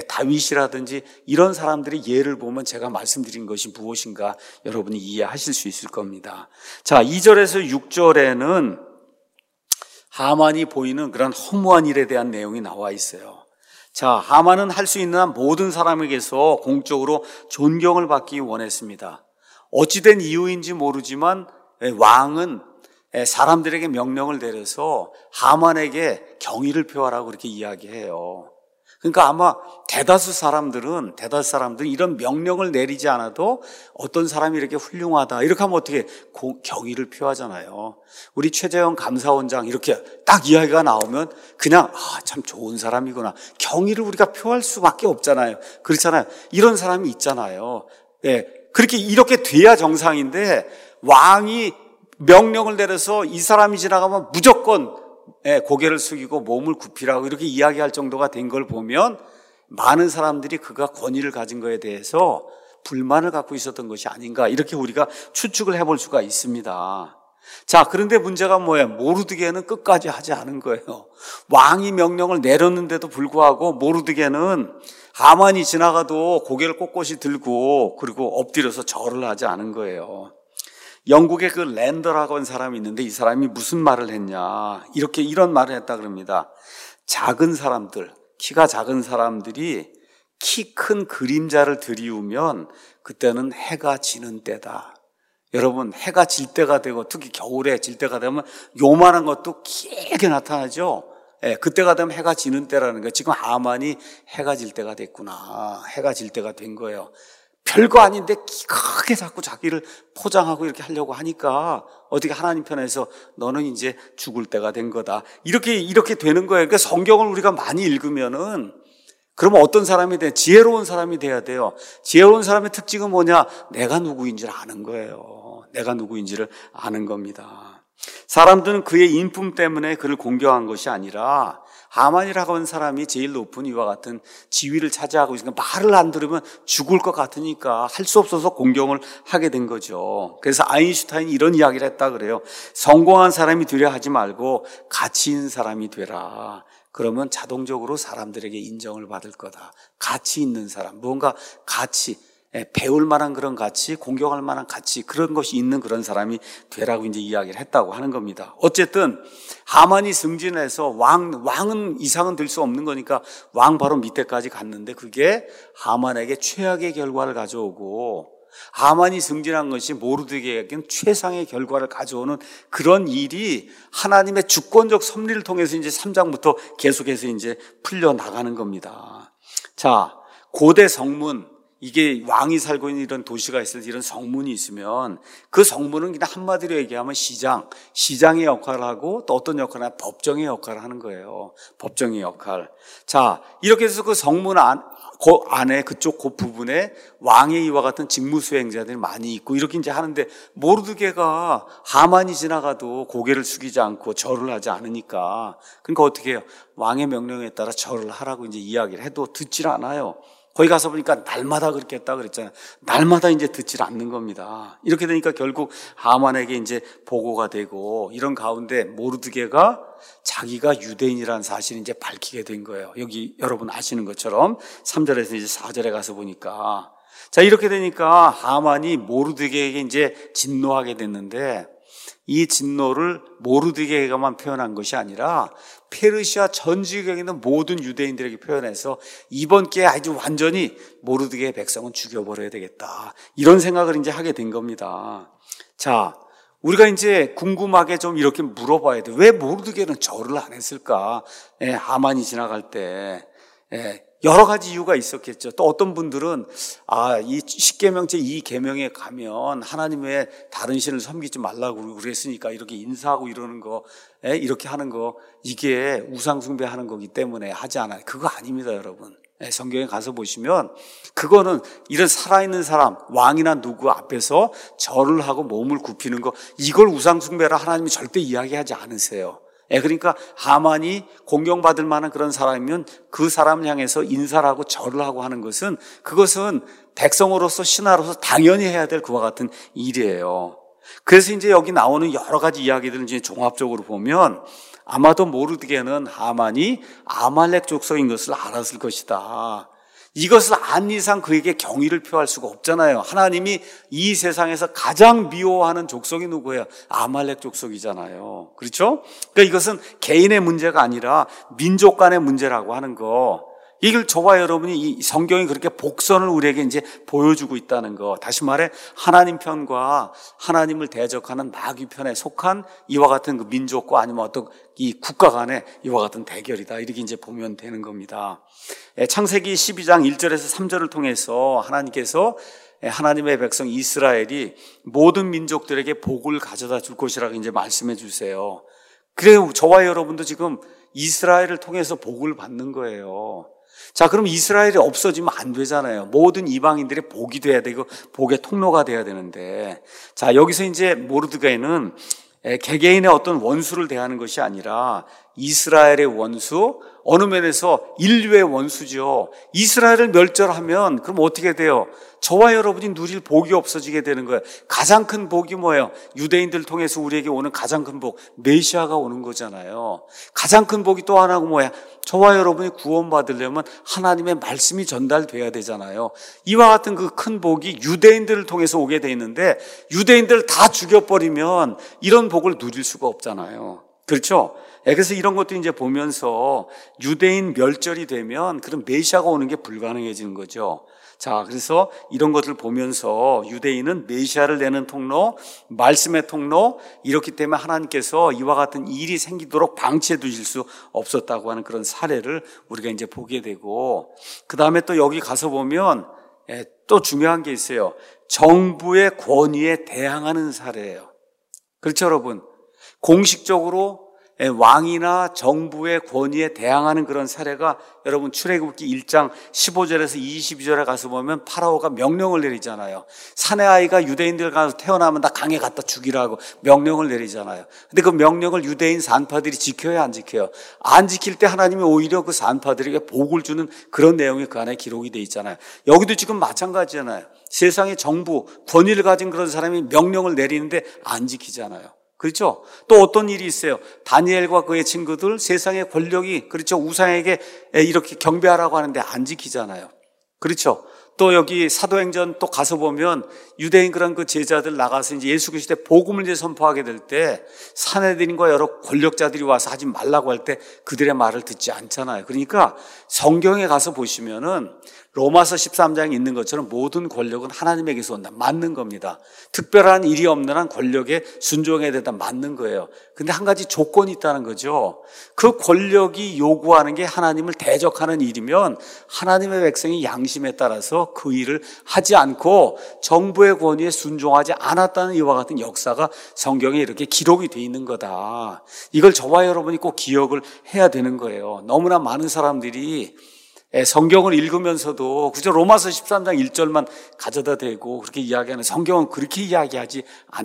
다윗이라든지 이런 사람들의 예를 보면 제가 말씀드린 것이 무엇인가 여러분이 이해하실 수 있을 겁니다. 자, 이 절에서 육 절에는 하만이 보이는 그런 허무한 일에 대한 내용이 나와 있어요. 자, 하만은 할 수 있는 한 모든 사람에게서 공적으로 존경을 받기 원했습니다. 어찌된 이유인지 모르지만 왕은 사람들에게 명령을 내려서 하만에게 경의를 표하라고 그렇게 이야기해요. 그러니까 아마 대다수 사람들은, 대다수 사람들은 이런 명령을 내리지 않아도 어떤 사람이 이렇게 훌륭하다. 이렇게 하면 어떻게 고, 경의를 표하잖아요. 우리 최재형 감사원장 이렇게 딱 이야기가 나오면 그냥, 아, 참 좋은 사람이구나. 경의를 우리가 표할 수밖에 없잖아요. 그렇잖아요. 이런 사람이 있잖아요. 예. 그렇게 이렇게 돼야 정상인데 왕이 명령을 내려서 이 사람이 지나가면 무조건 예, 고개를 숙이고 몸을 굽히라고 이렇게 이야기할 정도가 된 걸 보면 많은 사람들이 그가 권위를 가진 거에 대해서 불만을 갖고 있었던 것이 아닌가 이렇게 우리가 추측을 해볼 수가 있습니다. 자, 그런데 문제가 뭐예요? 모르드게는 끝까지 하지 않은 거예요. 왕이 명령을 내렸는데도 불구하고 모르드게는 하만이 지나가도 고개를 꼿꼿이 들고 그리고 엎드려서 절을 하지 않은 거예요. 영국의 그 랜더라고 하는 사람이 있는데 이 사람이 무슨 말을 했냐 이렇게 이런 말을 했다 그럽니다. 작은 사람들, 키가 작은 사람들이 키 큰 그림자를 들이우면 그때는 해가 지는 때다. 여러분, 해가 질 때가 되고 특히 겨울에 질 때가 되면 요만한 것도 길게 나타나죠. 예, 그때가 되면 해가 지는 때라는 거예요. 지금 하만이 해가 질 때가 됐구나. 해가 질 때가 된 거예요. 별거 아닌데 크게 자꾸 자기를 포장하고 이렇게 하려고 하니까 어떻게 하나님 편에서 너는 이제 죽을 때가 된 거다. 이렇게, 이렇게 되는 거예요. 그러니까 성경을 우리가 많이 읽으면은 그러면 어떤 사람이 돼? 지혜로운 사람이 돼야 돼요. 지혜로운 사람의 특징은 뭐냐? 내가 누구인지를 아는 거예요. 내가 누구인지를 아는 겁니다. 사람들은 그의 인품 때문에 그를 공경한 것이 아니라 하만이라고 하는 사람이 제일 높은 이와 같은 지위를 차지하고 있으니까 말을 안 들으면 죽을 것 같으니까 할 수 없어서 공경을 하게 된 거죠. 그래서 아인슈타인이 이런 이야기를 했다 그래요. 성공한 사람이 되려 하지 말고 가치 있는 사람이 되라. 그러면 자동적으로 사람들에게 인정을 받을 거다. 가치 있는 사람, 무언가 가치, 배울 만한 그런 가치, 공경할 만한 가치, 그런 것이 있는 그런 사람이 되라고 이제 이야기를 했다고 하는 겁니다. 어쨌든 하만이 승진해서 왕, 왕은 이상은 될 수 없는 거니까 왕 바로 밑에까지 갔는데 그게 하만에게 최악의 결과를 가져오고, 하만이 승진한 것이 모르드게에게는 최상의 결과를 가져오는 그런 일이 하나님의 주권적 섭리를 통해서 이제 삼 장부터 계속해서 이제 풀려 나가는 겁니다. 자, 고대 성문, 이게 왕이 살고 있는 이런 도시가 있을 때 이런 성문이 있으면 그 성문은 그냥 한마디로 얘기하면 시장, 시장의 역할을 하고 또 어떤 역할을 하냐, 법정의 역할을 하는 거예요. 법정의 역할. 자, 이렇게 해서 그 성문 안, 그 안에 그쪽 그 부분에 왕의 이와 같은 직무 수행자들이 많이 있고 이렇게 이제 하는데 모르드게가 하만이 지나가도 고개를 숙이지 않고 절을 하지 않으니까, 그러니까 어떻게 해요? 왕의 명령에 따라 절을 하라고 이제 이야기를 해도 듣질 않아요. 거기 가서 보니까 날마다 그렇게 했다 그랬잖아요. 날마다 이제 듣질 않는 겁니다. 이렇게 되니까 결국 하만에게 이제 보고가 되고, 이런 가운데 모르드게가 자기가 유대인이라는 사실을 이제 밝히게 된 거예요. 여기 여러분 아시는 것처럼 삼 절에서 이제 사 절에 가서 보니까, 자, 이렇게 되니까 하만이 모르드게에게 이제 진노하게 됐는데, 이 진노를 모르드게가만 표현한 것이 아니라 페르시아 전 지역에 있는 모든 유대인들에게 표현해서 이번 기회에 아주 완전히 모르드게의 백성은 죽여버려야 되겠다, 이런 생각을 이제 하게 된 겁니다. 자, 우리가 이제 궁금하게 좀 이렇게 물어봐야 돼. 왜 모르드게는 절을 안 했을까? 예, 하만이 지나갈 때. 예, 여러 가지 이유가 있었겠죠. 또 어떤 분들은 아, 이 십계명 제이 계명에 가면 하나님의 다른 신을 섬기지 말라고 그랬으니까 이렇게 인사하고 이러는 거, 예, 이렇게 하는 거, 이게 우상 숭배하는 거기 때문에 하지 않아요. 그거 아닙니다, 여러분. 예, 성경에 가서 보시면 그거는 이런 살아있는 사람, 왕이나 누구 앞에서 절을 하고 몸을 굽히는 거, 이걸 우상 숭배라 하나님이 절대 이야기하지 않으세요. 예, 그러니까 하만이 공경받을 만한 그런 사람이면 그 사람을 향해서 인사를 하고 절을 하고 하는 것은, 그것은 백성으로서 신하로서 당연히 해야 될 그와 같은 일이에요. 그래서 이제 여기 나오는 여러 가지 이야기들을 이제 종합적으로 보면 아마도 모르드게는 하만이 아말렉 족속인 것을 알았을 것이다. 이것을 안 이상 그에게 경의를 표할 수가 없잖아요. 하나님이 이 세상에서 가장 미워하는 족속이 누구예요? 아말렉 족속이잖아요. 그렇죠? 그러니까 이것은 개인의 문제가 아니라 민족 간의 문제라고 하는 거. 이걸 저와 여러분이 이 성경이 그렇게 복선을 우리에게 이제 보여주고 있다는 거. 다시 말해 하나님 편과 하나님을 대적하는 마귀 편에 속한 이와 같은 그 민족과 아니면 어떤 이 국가 간의 이와 같은 대결이다, 이렇게 이제 보면 되는 겁니다. 창세기 십이 장 일 절에서 삼 절을 통해서 하나님께서 하나님의 백성 이스라엘이 모든 민족들에게 복을 가져다 줄 것이라고 이제 말씀해 주세요. 그래요. 저와 여러분도 지금 이스라엘을 통해서 복을 받는 거예요. 자, 그럼 이스라엘이 없어지면 안 되잖아요. 모든 이방인들의 복이 돼야 되고 복의 통로가 돼야 되는데, 자, 여기서 이제 모르드게는 개개인의 어떤 원수를 대하는 것이 아니라 이스라엘의 원수, 어느 면에서 인류의 원수죠. 이스라엘을 멸절하면 그럼 어떻게 돼요? 저와 여러분이 누릴 복이 없어지게 되는 거예요. 가장 큰 복이 뭐예요? 유대인들을 통해서 우리에게 오는 가장 큰 복, 메시아가 오는 거잖아요. 가장 큰 복이 또 하나가 뭐야? 저와 여러분이 구원받으려면 하나님의 말씀이 전달돼야 되잖아요. 이와 같은 그 큰 복이 유대인들을 통해서 오게 돼 있는데, 유대인들을 다 죽여버리면 이런 복을 누릴 수가 없잖아요. 그렇죠? 그래서 이런 것도 이제 보면서 유대인 멸절이 되면 그런 메시아가 오는 게 불가능해지는 거죠. 자, 그래서 이런 것을 보면서 유대인은 메시아를 내는 통로, 말씀의 통로, 이렇기 때문에 하나님께서 이와 같은 일이 생기도록 방치해 두실 수 없었다고 하는 그런 사례를 우리가 이제 보게 되고, 그 다음에 또 여기 가서 보면 또 중요한 게 있어요. 정부의 권위에 대항하는 사례예요. 그렇죠, 여러분? 공식적으로 왕이나 정부의 권위에 대항하는 그런 사례가 여러분 출애굽기 일 장 십오 절에서 이십이 절에 가서 보면 파라오가 명령을 내리잖아요. 사내 아이가 유대인들 가서 태어나면 다 강에 갖다 죽이라고 명령을 내리잖아요. 근데 그 명령을 유대인 산파들이 지켜야 안 지켜요? 안 지킬 때 하나님이 오히려 그 산파들에게 복을 주는 그런 내용이 그 안에 기록이 돼 있잖아요. 여기도 지금 마찬가지잖아요. 세상의 정부, 권위를 가진 그런 사람이 명령을 내리는데 안 지키잖아요. 그렇죠? 또 어떤 일이 있어요. 다니엘과 그의 친구들 세상의 권력이 그렇죠. 우상에게 이렇게 경배하라고 하는데 안 지키잖아요. 그렇죠? 또 여기 사도행전 또 가서 보면 유대인 그런 그 제자들 나가서 이제 예수 그리스도의 복음을 이제 선포하게 될 때 사내들인과 여러 권력자들이 와서 하지 말라고 할 때 그들의 말을 듣지 않잖아요. 그러니까 성경에 가서 보시면은 로마서 십삼 장에 있는 것처럼 모든 권력은 하나님에게서 온다. 맞는 겁니다. 특별한 일이 없는 한 권력에 순종해야 된다. 맞는 거예요. 근데 한 가지 조건이 있다는 거죠. 그 권력이 요구하는 게 하나님을 대적하는 일이면 하나님의 백성이 양심에 따라서 그 일을 하지 않고 정부의 권위에 순종하지 않았다는 이와 같은 역사가 성경에 이렇게 기록이 돼 있는 거다. 이걸 저와 여러분이 꼭 기억을 해야 되는 거예요. 너무나 많은 사람들이 성경을 읽으면서도 그저 로마서 십삼 장 일 절만 가져다 대고 그렇게 이야기하는, 성경은 그렇게 이야기하지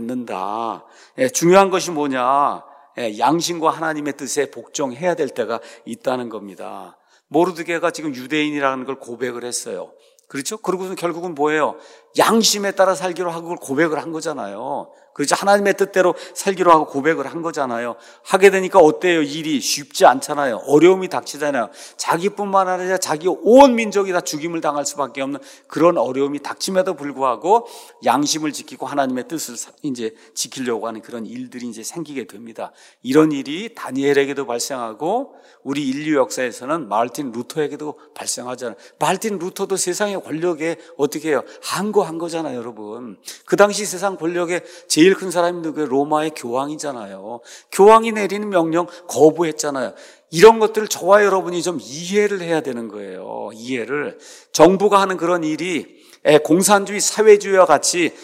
않는다. 중요한 것이 뭐냐? 양심과 하나님의 뜻에 복종해야 될 때가 있다는 겁니다. 모르드게가 지금 유대인이라는 걸 고백을 했어요. 그렇죠? 그러고서 결국은 뭐예요? 양심에 따라 살기로 하고 그걸 고백을 한 거잖아요. 그렇죠? 하나님의 뜻대로 살기로 하고 고백을 한 거잖아요. 하게 되니까 어때요? 일이 쉽지 않잖아요. 어려움이 닥치잖아요. 자기뿐만 아니라 자기 온 민족이 다 죽임을 당할 수밖에 없는 그런 어려움이 닥침에도 불구하고 양심을 지키고 하나님의 뜻을 이제 지키려고 하는 그런 일들이 이제 생기게 됩니다. 이런 일이 다니엘에게도 발생하고 우리 인류 역사에서는 마르틴 루터에게도 발생하잖아요. 마르틴 루터도 세상의 권력에 어떻게 해요? 항거한 거잖아요, 여러분. 그 당시 세상 권력에 제일 큰 사람이 누구예요? 로마의 교황이잖아요. 교황이 내리는 명령 거부했잖아요. 이런 것들을 저와 여러분이 좀 이해를 해야 되는 거예요. 이해를. 정부가 하는 그런 일이 공산주의, 사회주의와 같이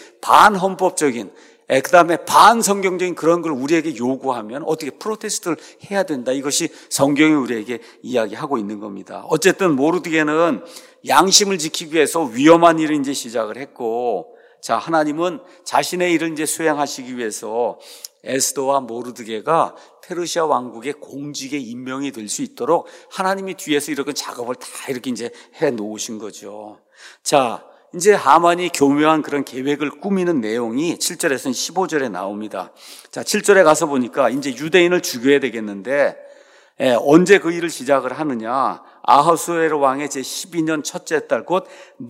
반헌법적인, 그 다음에 반성경적인 그런 걸 우리에게 요구하면 어떻게 프로테스트를 해야 된다. 이것이 성경이 우리에게 이야기하고 있는 겁니다. 어쨌든 모르드게는 양심을 지키기 위해서 위험한 일을 이제 시작을 했고, 자, 하나님은 자신의 일을 이제 수행하시기 위해서 에스더와 모르드게가 페르시아 왕국의 공직에 임명이 될 수 있도록 하나님이 뒤에서 이렇게 작업을 다 이렇게 이제 해 놓으신 거죠. 자, 이제 하만이 교묘한 그런 계획을 꾸미는 내용이 칠 절에서 십오 절에 나옵니다. 자, 칠 절에 가서 보니까 이제 유대인을 죽여야 되겠는데, 예, 언제 그 일을 시작을 하느냐? 아하수에로 왕의 제십이 년 첫째 달 곧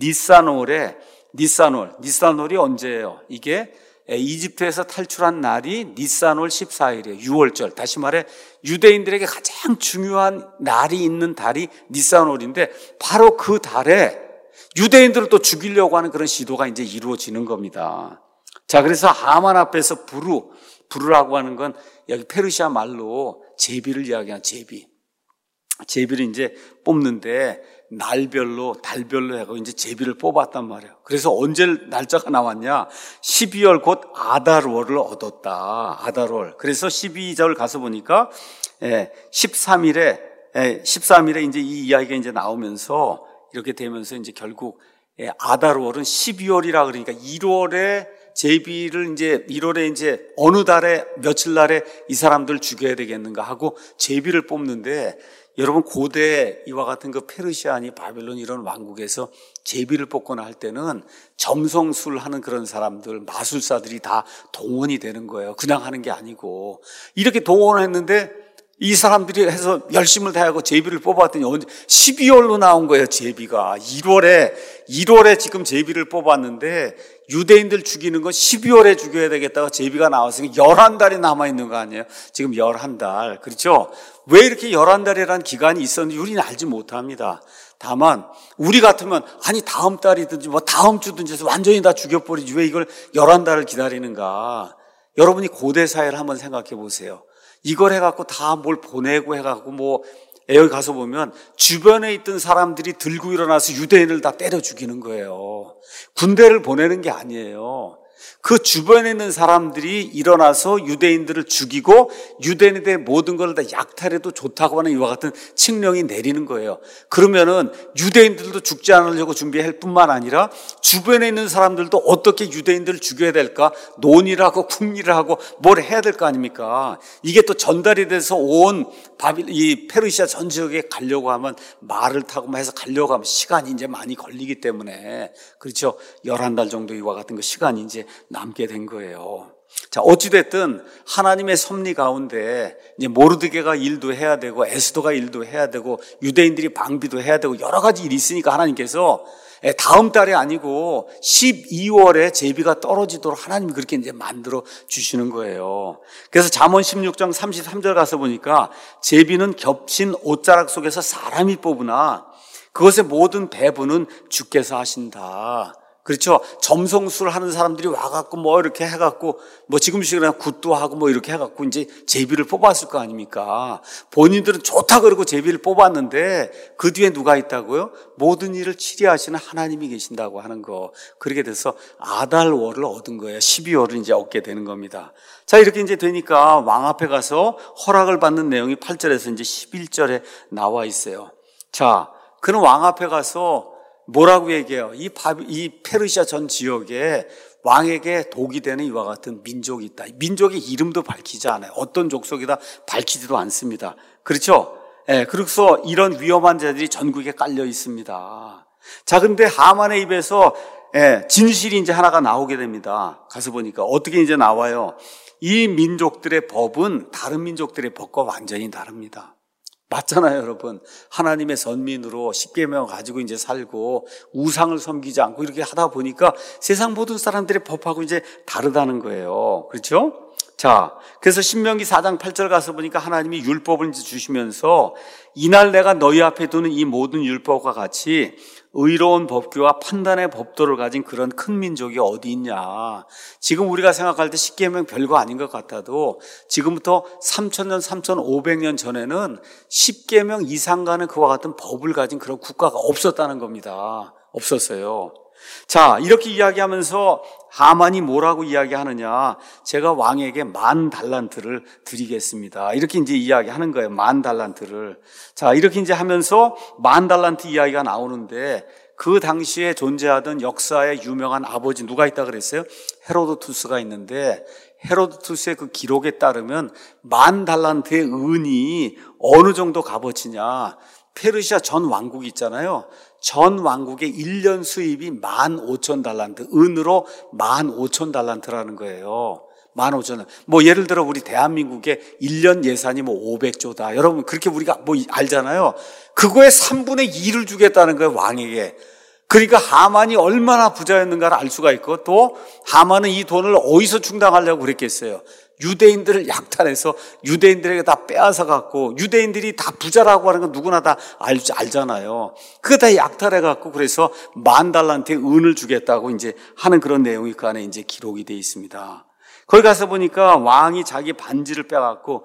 니산월에, 니산월, 니산월이 언제예요? 이게 이집트에서 탈출한 날이 니산월 십사 일이에요. 유월절. 다시 말해 유대인들에게 가장 중요한 날이 있는 달이 니산월인데 바로 그 달에 유대인들을 또 죽이려고 하는 그런 시도가 이제 이루어지는 겁니다. 자, 그래서 하만 앞에서 부르, 부르라고 하는 건 여기 페르시아 말로 제비를 이야기하는 제비. 제비를 이제 뽑는데 날별로, 달별로 해가지고 이제 제비를 뽑았단 말이에요. 그래서 언제 날짜가 나왔냐? 십이월 곧 아달월을 얻었다. 아달월. 그래서 십이 절 가서 보니까 십삼 일에, 십삼 일에 이제 이 이야기가 이제 나오면서 이렇게 되면서 이제 결국 아달월은 십이월이라 그러니까 일월에 제비를 이제 일월에 이제 어느 달에 며칠 날에 이 사람들 죽여야 되겠는가 하고 제비를 뽑는데, 여러분 고대 이와 같은 그 페르시아니 바벨론 이런 왕국에서 제비를 뽑거나 할 때는 점성술 하는 그런 사람들, 마술사들이 다 동원이 되는 거예요. 그냥 하는 게 아니고 이렇게 동원을 했는데 이 사람들이 해서 열심을 다하고 제비를 뽑았더니 언제 십이월로 나온 거예요. 제비가 일월에 일월에 지금 제비를 뽑았는데 유대인들 죽이는 건 십이월에 죽여야 되겠다고 제비가 나왔으니 열한 달이 남아있는 거 아니에요? 지금 열한 달. 그렇죠? 왜 이렇게 열한 달이라는 기간이 있었는지 우리는 알지 못합니다. 다만 우리 같으면 아니 다음 달이든지 뭐 다음 주든지 해서 완전히 다 죽여버리지 왜 이걸 열한 달을 기다리는가? 여러분이 고대 사회를 한번 생각해 보세요. 이걸 해갖고 다 뭘 보내고 해갖고 뭐 여기 가서 보면 주변에 있던 사람들이 들고 일어나서 유대인을 다 때려 죽이는 거예요. 군대를 보내는 게 아니에요. 그 주변에 있는 사람들이 일어나서 유대인들을 죽이고 유대인들의 모든 걸 다 약탈해도 좋다고 하는 이와 같은 칙령이 내리는 거예요. 그러면은 유대인들도 죽지 않으려고 준비할 뿐만 아니라 주변에 있는 사람들도 어떻게 유대인들을 죽여야 될까 논의를 하고 궁리를 하고 뭘 해야 될 거 아닙니까? 이게 또 전달이 돼서 온 바빌 이 페르시아 전 지역에 가려고 하면 말을 타고 해서 가려고 하면 시간이 이제 많이 걸리기 때문에 그렇죠. 열한 달 정도 이와 같은 그 시간이 이제 남게 된 거예요. 자, 어찌됐든 하나님의 섭리 가운데 이제 모르드게가 일도 해야 되고 에스더가 일도 해야 되고 유대인들이 방비도 해야 되고 여러 가지 일이 있으니까 하나님께서 다음 달이 아니고 십이월에 제비가 떨어지도록 하나님이 그렇게 이제 만들어 주시는 거예요. 그래서 잠언 십육 장 삼십삼 절 가서 보니까 제비는 겹친 옷자락 속에서 사람이 뽑으나 그것의 모든 배분은 주께서 하신다. 그렇죠. 점성술 하는 사람들이 와갖고 뭐 이렇게 해갖고 뭐 지금 시간에 굿도 하고 뭐 이렇게 해갖고 이제 제비를 뽑았을 거 아닙니까? 본인들은 좋다 그러고 제비를 뽑았는데 그 뒤에 누가 있다고요? 모든 일을 치리하시는 하나님이 계신다고 하는 거. 그렇게 돼서 아달월을 얻은 거예요. 십이월을 이제 얻게 되는 겁니다. 자, 이렇게 이제 되니까 왕 앞에 가서 허락을 받는 내용이 팔 절에서 이제 십일 절에 나와 있어요. 자, 그는 왕 앞에 가서 뭐라고 얘기해요? 이, 바, 이 페르시아 전 지역에 왕에게 독이 되는 이와 같은 민족이 있다. 민족의 이름도 밝히지 않아요. 어떤 족속이다 밝히지도 않습니다. 그렇죠? 예, 그래서 이런 위험한 자들이 전국에 깔려 있습니다. 자, 근데 하만의 입에서 예, 진실이 이제 하나가 나오게 됩니다. 가서 보니까 어떻게 이제 나와요? 이 민족들의 법은 다른 민족들의 법과 완전히 다릅니다. 맞잖아요, 여러분. 하나님의 선민으로 십계명 가지고 이제 살고 우상을 섬기지 않고 이렇게 하다 보니까 세상 모든 사람들의 법하고 이제 다르다는 거예요. 그렇죠? 자, 그래서 신명기 사 장 팔 절 가서 보니까 하나님이 율법을 이제 주시면서 이날 내가 너희 앞에 두는 이 모든 율법과 같이 의로운 법규와 판단의 법도를 가진 그런 큰 민족이 어디 있냐. 지금 우리가 생각할 때 십계명 별거 아닌 것 같아도 지금부터 삼천 년, 삼천오백 년 전에는 십계명 이상 가는 그와 같은 법을 가진 그런 국가가 없었다는 겁니다. 없었어요. 자, 이렇게 이야기하면서 하만이 뭐라고 이야기하느냐. 제가 왕에게 만 달란트를 드리겠습니다. 이렇게 이제 이야기하는 거예요. 만 달란트를. 자, 이렇게 이제 하면서 만 달란트 이야기가 나오는데 그 당시에 존재하던 역사의 유명한 아버지 누가 있다 그랬어요? 헤로도투스가 있는데 헤로도투스의 그 기록에 따르면 만 달란트의 은이 어느 정도 값어치냐. 페르시아 전 왕국이 있잖아요. 전 왕국의 일 년 수입이 만 오천 달란트, 은으로 만 오천 달란트라는 거예요. 만 오천 달란트. 뭐 예를 들어 우리 대한민국의 일 년 예산이 뭐 오백 조다. 여러분 그렇게 우리가 뭐 알잖아요. 그거의 삼분의 이를 주겠다는 거예요, 왕에게. 그러니까 하만이 얼마나 부자였는가를 알 수가 있고 또 하만은 이 돈을 어디서 충당하려고 그랬겠어요. 유대인들을 약탈해서 유대인들에게 다 빼앗아 갖고 유대인들이 다 부자라고 하는 건 누구나 다 알, 알잖아요. 그거 다 약탈해 갖고 그래서 만 달란트의 은을 주겠다고 이제 하는 그런 내용이 그 안에 이제 기록이 되어 있습니다. 거기 가서 보니까 왕이 자기 반지를 빼갖고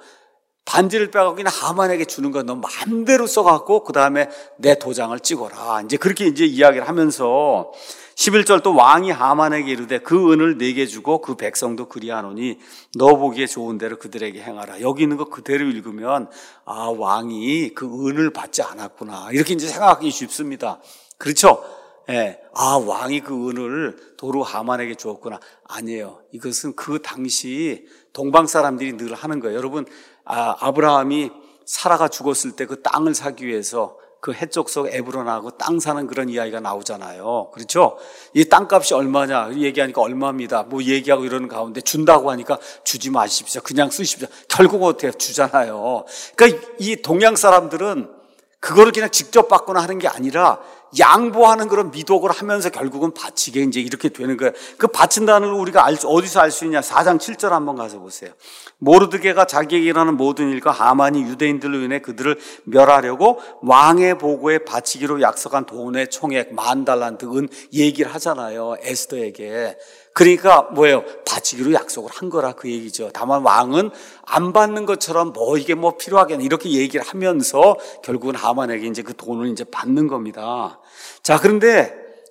반지를 빼갖고 그냥 하만에게 주는 건 너 마음대로 써갖고 그 다음에 내 도장을 찍어라. 이제 그렇게 이제 이야기를 하면서 십일 절 또 왕이 하만에게 이르되 그 은을 내게 주고 그 백성도 그리하노니 너 보기에 좋은 대로 그들에게 행하라. 여기 있는 거 그대로 읽으면 아, 왕이 그 은을 받지 않았구나. 이렇게 이제 생각하기 쉽습니다. 그렇죠? 예. 아, 왕이 그 은을 도로 하만에게 주었구나. 아니에요. 이것은 그 당시 동방 사람들이 늘 하는 거예요. 여러분, 아, 아브라함이 사라가 죽었을 때 그 땅을 사기 위해서 그 해쪽 속 에브론하고 땅 사는 그런 이야기가 나오잖아요. 그렇죠? 이 땅값이 얼마냐 얘기하니까 얼마입니다. 뭐 얘기하고 이러는 가운데 준다고 하니까 주지 마십시오. 그냥 쓰십시오. 결국 어떻게 주잖아요. 그러니까 이 동양 사람들은 그거를 그냥 직접 받거나 하는 게 아니라 양보하는 그런 미덕을 하면서 결국은 바치게 이제 이렇게 되는 거예요. 그 바친다는 걸 우리가 알 수, 어디서 알 수 있냐? 사 장 칠 절 한번 가서 보세요. 모르드게가 자기에게 일하는 모든 일과 하만이 유대인들로 인해 그들을 멸하려고 왕의 보고에 바치기로 약속한 돈의 총액 만 달란트 은 얘기를 하잖아요. 에스더에게. 그러니까 뭐예요? 바치기로 약속을 한 거라 그 얘기죠. 다만 왕은 안 받는 것처럼 뭐 이게 뭐 필요하겠나 이렇게 얘기를 하면서 결국은 하만에게 이제 그 돈을 이제 받는 겁니다. 자, 그런데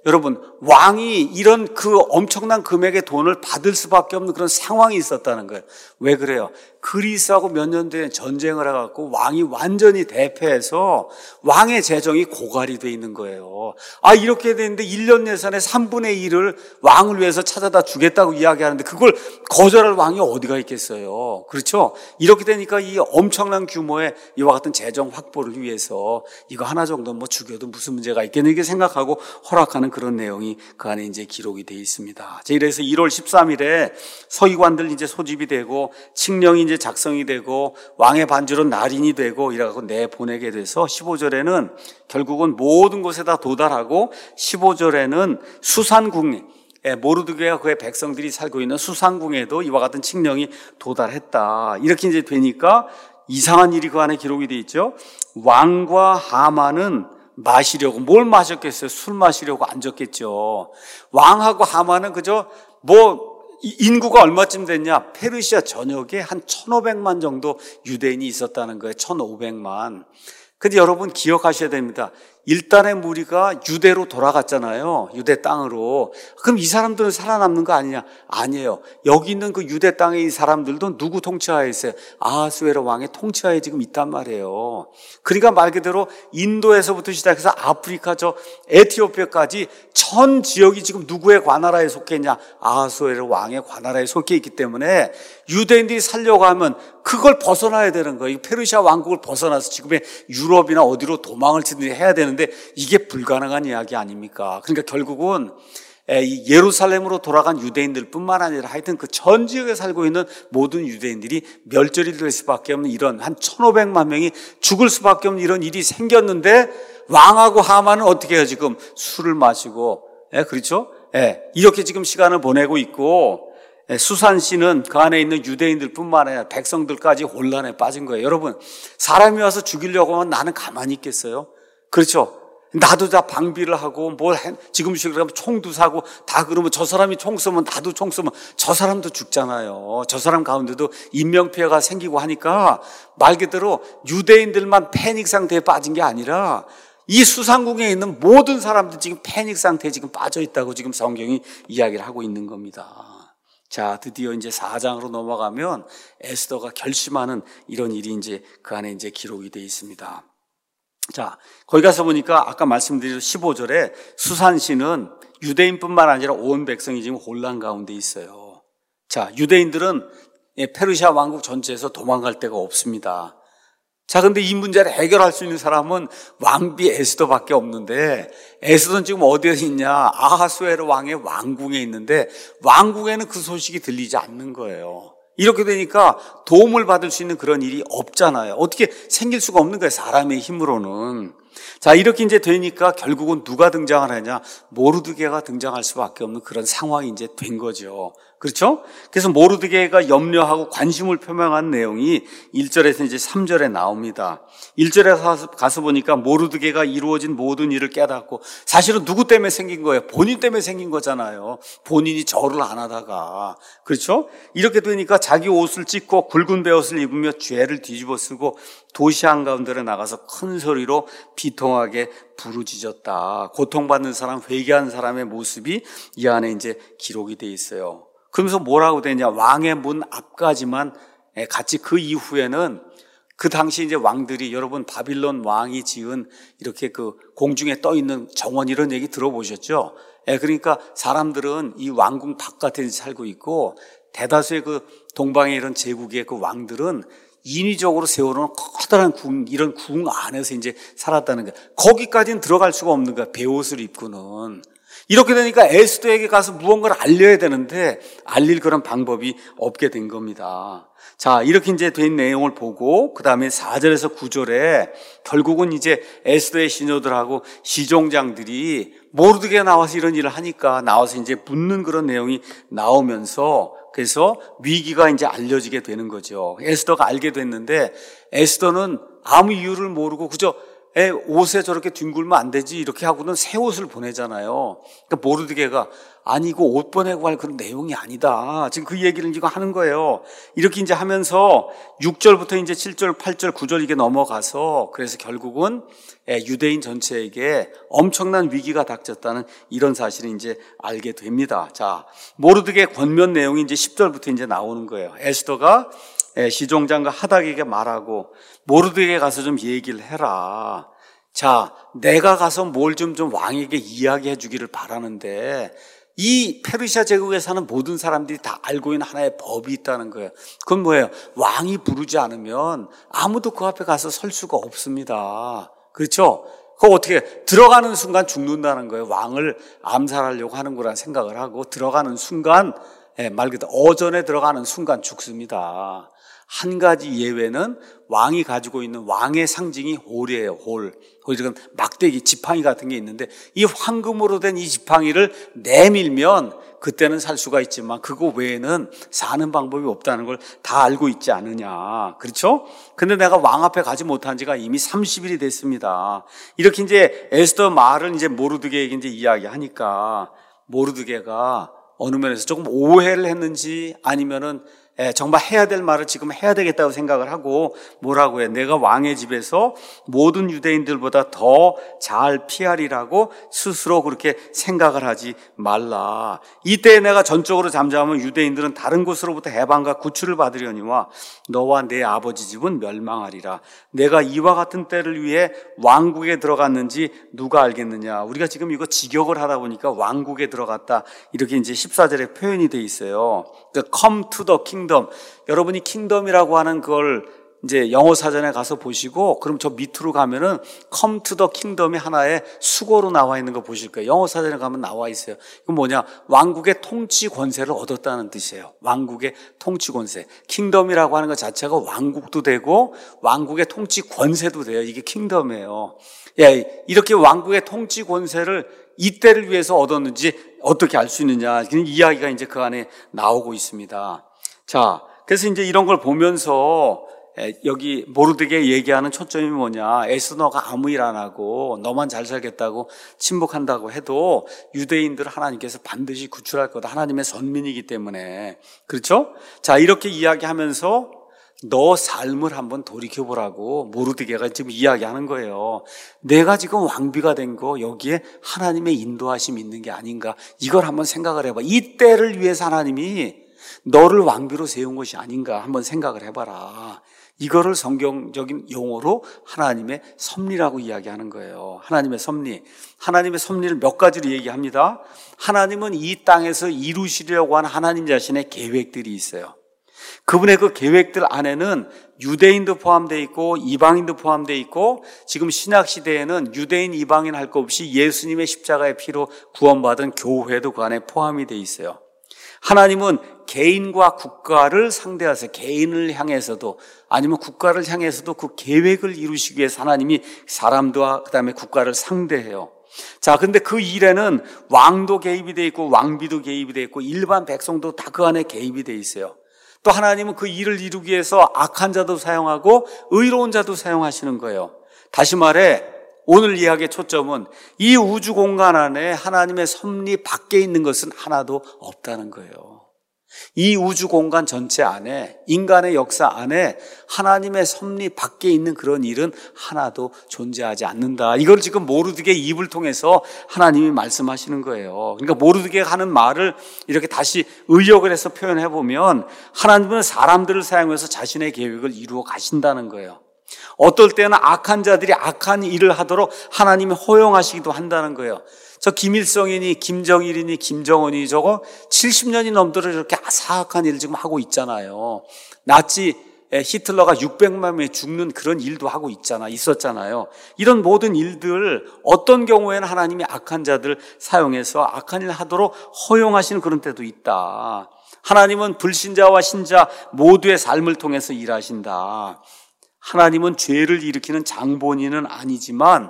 여러분, 왕이 이런 그 엄청난 금액의 돈을 받을 수밖에 없는 그런 상황이 있었다는 거예요. 왜 그래요? 그리스하고 몇 년 뒤에 전쟁을 해갖고 왕이 완전히 대패해서 왕의 재정이 고갈이 돼 있는 거예요. 아, 이렇게 되는데 일 년 예산의 삼분의 일을 왕을 위해서 찾아다 주겠다고 이야기하는데 그걸 거절할 왕이 어디가 있겠어요. 그렇죠? 이렇게 되니까 이 엄청난 규모의 이와 같은 재정 확보를 위해서 이거 하나 정도 뭐 죽여도 무슨 문제가 있겠는 이렇게 생각하고 허락하는 그런 내용이 그 안에 이제 기록이 되어 있습니다. 이래서 일월 십삼일에 서기관들 이제 소집이 되고 칙령이 이제 작성이 되고 왕의 반주로 날인이 되고 이래갖고 내보내게 돼서 십오절에는 결국은 모든 곳에 다 도달하고 십오절에는 수산궁, 모르드게와 그의 백성들이 살고 있는 수산궁에도 이와 같은 칙령이 도달했다. 이렇게 이제 되니까 이상한 일이 그 안에 기록이 되어 있죠. 왕과 하만은 마시려고, 뭘 마셨겠어요? 술 마시려고 앉았겠죠. 왕하고 하만은 그저 뭐 인구가 얼마쯤 됐냐? 페르시아 전역에 한 천오백만 정도 유대인이 있었다는 거예요. 천오백만. 근데 여러분 기억하셔야 됩니다. 일단의 무리가 유대로 돌아갔잖아요. 유대 땅으로. 그럼 이 사람들은 살아남는 거 아니냐? 아니에요. 여기 있는 그 유대 땅의 이 사람들도 누구 통치하에 있어요? 아하수에로 왕의 통치하에 지금 있단 말이에요. 그러니까 말 그대로 인도에서부터 시작해서 아프리카 저 에티오피아까지 전 지역이 지금 누구의 관할하에 속해 있냐? 아하수에로 왕의 관할하에 속해 있기 때문에 유대인들이 살려고 하면 그걸 벗어나야 되는 거예요. 페르시아 왕국을 벗어나서 지금의 유럽이나 어디로 도망을 치든지 해야 되는데 이게 불가능한 이야기 아닙니까? 그러니까 결국은 예루살렘으로 돌아간 유대인들 뿐만 아니라 하여튼 그 전 지역에 살고 있는 모든 유대인들이 멸절이 될 수밖에 없는 이런 한 천오백만 명이 죽을 수밖에 없는 이런 일이 생겼는데 왕하고 하만은 어떻게 해요? 지금 술을 마시고, 예, 그렇죠? 예, 이렇게 지금 시간을 보내고 있고, 수산시는 그 안에 있는 유대인들 뿐만 아니라 백성들까지 혼란에 빠진 거예요. 여러분, 사람이 와서 죽이려고 하면 나는 가만히 있겠어요? 그렇죠? 나도 다 방비를 하고 뭘 지금식으로 하면 총도 사고 다 그러면 저 사람이 총 쏘면 나도 총 쏘면 저 사람도 죽잖아요. 저 사람 가운데도 인명피해가 생기고 하니까 말 그대로 유대인들만 패닉 상태에 빠진 게 아니라 이 수상궁에 있는 모든 사람들 지금 패닉 상태에 지금 빠져 있다고 지금 성경이 이야기를 하고 있는 겁니다. 자, 드디어 이제 사 장으로 넘어가면 에스더가 결심하는 이런 일이 이제 그 안에 이제 기록이 되어 있습니다. 자, 거기 가서 보니까 아까 말씀드린 십오절에 수산시는 유대인뿐만 아니라 온 백성이 지금 혼란 가운데 있어요. 자, 유대인들은 페르시아 왕국 전체에서 도망갈 데가 없습니다. 자, 근데 이 문제를 해결할 수 있는 사람은 왕비 에스더밖에 없는데 에스더는 지금 어디에 있냐? 아하수에로 왕의 왕궁에 있는데 왕궁에는 그 소식이 들리지 않는 거예요. 이렇게 되니까 도움을 받을 수 있는 그런 일이 없잖아요. 어떻게 생길 수가 없는 거예요, 사람의 힘으로는. 자, 이렇게 이제 되니까 결국은 누가 등장을 하냐? 모르드게가 등장할 수밖에 없는 그런 상황이 이제 된 거죠. 그렇죠? 그래서 모르드게가 염려하고 관심을 표명한 내용이 일 절에서 이제 삼 절에 나옵니다. 일 절에 가서 보니까 모르드게가 이루어진 모든 일을 깨닫고 사실은 누구 때문에 생긴 거예요? 본인 때문에 생긴 거잖아요. 본인이 절을 안 하다가. 그렇죠? 이렇게 되니까 자기 옷을 찢고 굵은 베옷을 입으며 죄를 뒤집어 쓰고 도시 한가운데로 나가서 큰 소리로 비통하게 부르짖었다. 고통받는 사람, 회개한 사람의 모습이 이 안에 이제 기록이 돼 있어요. 그러면서 뭐라고 되냐? 왕의 문 앞까지만 같이 그 이후에는 그 당시 이제 왕들이 여러분 바빌론 왕이 지은 이렇게 그 공중에 떠 있는 정원 이런 얘기 들어보셨죠? 예, 그러니까 사람들은 이 왕궁 바깥에 살고 있고 대다수의 그 동방의 이런 제국의 그 왕들은 인위적으로 세워놓은 커다란 궁, 이런 궁 안에서 이제 살았다는 거야. 거기까지는 들어갈 수가 없는 거야. 베옷을 입고는. 이렇게 되니까 에스더에게 가서 무언가를 알려야 되는데 알릴 그런 방법이 없게 된 겁니다. 자, 이렇게 이제 된 내용을 보고 그 다음에 사 절에서 구 절에 결국은 이제 에스더의 시녀들하고 시종장들이 모르드게 나와서 이런 일을 하니까 나와서 이제 묻는 그런 내용이 나오면서 그래서 위기가 이제 알려지게 되는 거죠. 에스더가 알게 됐는데 에스더는 아무 이유를 모르고 그저 에, 옷에 저렇게 뒹굴면 안 되지 이렇게 하고는 새 옷을 보내잖아요. 그러니까 모르드게가 아니 이거 옷 보내고 할 그런 내용이 아니다. 지금 그 얘기를 지금 하는 거예요. 이렇게 이제 하면서 육 절부터 이제 칠 절, 팔 절, 구 절 이게 넘어가서 그래서 결국은 유대인 전체에게 엄청난 위기가 닥쳤다는 이런 사실을 이제 알게 됩니다. 자, 모르드게 권면 내용이 이제 십 절부터 이제 나오는 거예요. 에스더가 시종장과 하닥에게 말하고 모르드게 가서 좀 얘기를 해라. 자, 내가 가서 뭘 좀 좀 왕에게 이야기해 주기를 바라는데 이 페르시아 제국에 사는 모든 사람들이 다 알고 있는 하나의 법이 있다는 거예요. 그건 뭐예요? 왕이 부르지 않으면 아무도 그 앞에 가서 설 수가 없습니다. 그렇죠? 그거 어떻게 들어가는 순간 죽는다는 거예요. 왕을 암살하려고 하는 거란 생각을 하고 들어가는 순간 말 그대로 어전에 들어가는 순간 죽습니다. 한 가지 예외는 왕이 가지고 있는 왕의 상징이 홀이에요. 홀. 홀은 막대기, 지팡이 같은 게 있는데 이 황금으로 된 이 지팡이를 내밀면 그때는 살 수가 있지만 그거 외에는 사는 방법이 없다는 걸 다 알고 있지 않느냐. 그렇죠? 근데 내가 왕 앞에 가지 못한 지가 이미 삼십 일이 됐습니다. 이렇게 이제 에스더 말을 이제 모르드게에게 이제 이야기하니까 모르드게가 어느 면에서 조금 오해를 했는지 아니면은 예, 정말 해야 될 말을 지금 해야 되겠다고 생각을 하고 뭐라고 해? 내가 왕의 집에서 모든 유대인들보다 더 잘 피하리라고 스스로 그렇게 생각을 하지 말라. 이때 내가 전적으로 잠잠하면 유대인들은 다른 곳으로부터 해방과 구출을 받으려니와 너와 내 아버지 집은 멸망하리라. 내가 이와 같은 때를 위해 왕국에 들어갔는지 누가 알겠느냐. 우리가 지금 이거 직역을 하다 보니까 왕국에 들어갔다 이렇게 이제 십사 절에 표현이 돼 있어요. 그러니까 come to the kingdom. 여러분이 킹덤이라고 하는 그걸 이제 영어 사전에 가서 보시고 그럼 저 밑으로 가면은 come to the kingdom이 하나의 수고로 나와 있는 거 보실 거예요. 영어 사전에 가면 나와 있어요. 이건 뭐냐? 왕국의 통치 권세를 얻었다는 뜻이에요. 왕국의 통치 권세. 킹덤이라고 하는 것 자체가 왕국도 되고 왕국의 통치 권세도 돼요. 이게 킹덤이에요. 예, 이렇게 왕국의 통치 권세를 이때를 위해서 얻었는지 어떻게 알 수 있느냐. 이 이야기가 이제 그 안에 나오고 있습니다. 자, 그래서 이제 이런 걸 보면서 여기 모르드게 얘기하는 초점이 뭐냐. 에스더가 아무 일 안 하고 너만 잘 살겠다고 침묵한다고 해도 유대인들을 하나님께서 반드시 구출할 거다. 하나님의 선민이기 때문에. 그렇죠? 자, 이렇게 이야기하면서 너 삶을 한번 돌이켜보라고 모르드게가 지금 이야기하는 거예요. 내가 지금 왕비가 된 거 여기에 하나님의 인도하심이 있는 게 아닌가. 이걸 한번 생각을 해봐. 이 때를 위해서 하나님이 너를 왕비로 세운 것이 아닌가 한번 생각을 해봐라. 이거를 성경적인 용어로 하나님의 섭리라고 이야기하는 거예요. 하나님의 섭리. 하나님의 섭리를 몇 가지로 얘기합니다. 하나님은 이 땅에서 이루시려고 하는 하나님 자신의 계획들이 있어요. 그분의 그 계획들 안에는 유대인도 포함되어 있고 이방인도 포함되어 있고 지금 신약시대에는 유대인 이방인 할 것 없이 예수님의 십자가의 피로 구원받은 교회도 그 안에 포함이 되어 있어요. 하나님은 개인과 국가를 상대하세요. 개인을 향해서도 아니면 국가를 향해서도 그 계획을 이루시기 위해서 하나님이 사람과 그다음에 국가를 상대해요. 자, 근데 그 일에는 왕도 개입이 되어 있고 왕비도 개입이 되어 있고 일반 백성도 다 그 안에 개입이 되어 있어요. 또 하나님은 그 일을 이루기 위해서 악한 자도 사용하고 의로운 자도 사용하시는 거예요. 다시 말해 오늘 이야기의 초점은 이 우주 공간 안에 하나님의 섭리 밖에 있는 것은 하나도 없다는 거예요. 이 우주 공간 전체 안에 인간의 역사 안에 하나님의 섭리 밖에 있는 그런 일은 하나도 존재하지 않는다. 이걸 지금 모르드게 입을 통해서 하나님이 말씀하시는 거예요. 그러니까 모르드게가 하는 말을 이렇게 다시 의역을 해서 표현해 보면 하나님은 사람들을 사용해서 자신의 계획을 이루어 가신다는 거예요. 어떨 때는 악한 자들이 악한 일을 하도록 하나님이 허용하시기도 한다는 거예요. 저 김일성이니 김정일이니 김정은이 저거 칠십 년이 넘도록 이렇게 사악한 일을 지금 하고 있잖아요. 나치 히틀러가 육백만 명이 죽는 그런 일도 하고 있잖아, 있었잖아요. 이런 모든 일들 어떤 경우에는 하나님이 악한 자들 사용해서 악한 일 하도록 허용하시는 그런 때도 있다. 하나님은 불신자와 신자 모두의 삶을 통해서 일하신다. 하나님은 죄를 일으키는 장본인은 아니지만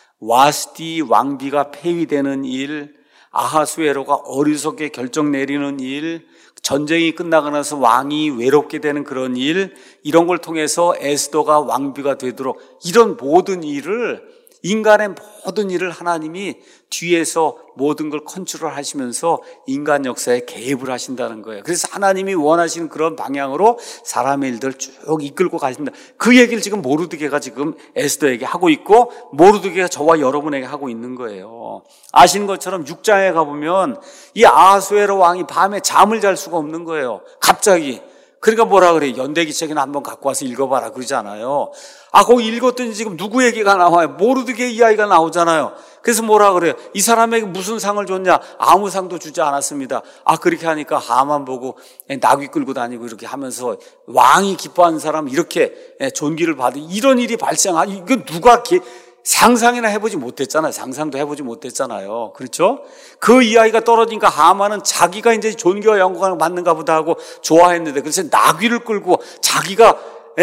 와스디 왕비가 폐위되는 일, 아하수에로가 어리석게 결정 내리는 일, 전쟁이 끝나고 나서 왕이 외롭게 되는 그런 일, 이런 걸 통해서 에스더가 왕비가 되도록 이런 모든 일을, 인간의 모든 일을 하나님이 뒤에서 모든 걸 컨트롤 하시면서 인간 역사에 개입을 하신다는 거예요. 그래서 하나님이 원하시는 그런 방향으로 사람의 일들을 쭉 이끌고 가십니다. 그 얘기를 지금 모르드게가 지금 에스더에게 하고 있고, 모르드게가 저와 여러분에게 하고 있는 거예요. 아시는 것처럼 육 장에 가보면 이 아하수에로 왕이 밤에 잠을 잘 수가 없는 거예요. 갑자기. 그러니까 뭐라 그래요? 연대기 책이나 한번 갖고 와서 읽어봐라 그러잖아요. 아, 거기 읽었더니 지금 누구 얘기가 나와요? 모르드게 이야기가 나오잖아요. 그래서 뭐라 그래요? 이 사람에게 무슨 상을 줬냐? 아무 상도 주지 않았습니다. 아, 그렇게 하니까 하만 보고 나귀 끌고 다니고 이렇게 하면서 왕이 기뻐하는 사람 이렇게 존귀를 받은 이런 일이 발생하니, 이거 누가 기, 상상이나 해보지 못했잖아요. 상상도 해보지 못했잖아요. 그렇죠? 그 이야기가 떨어지니까 하만은 자기가 이제 존귀와 영광을 받는가 보다 하고 좋아했는데, 그래서 나귀를 끌고 자기가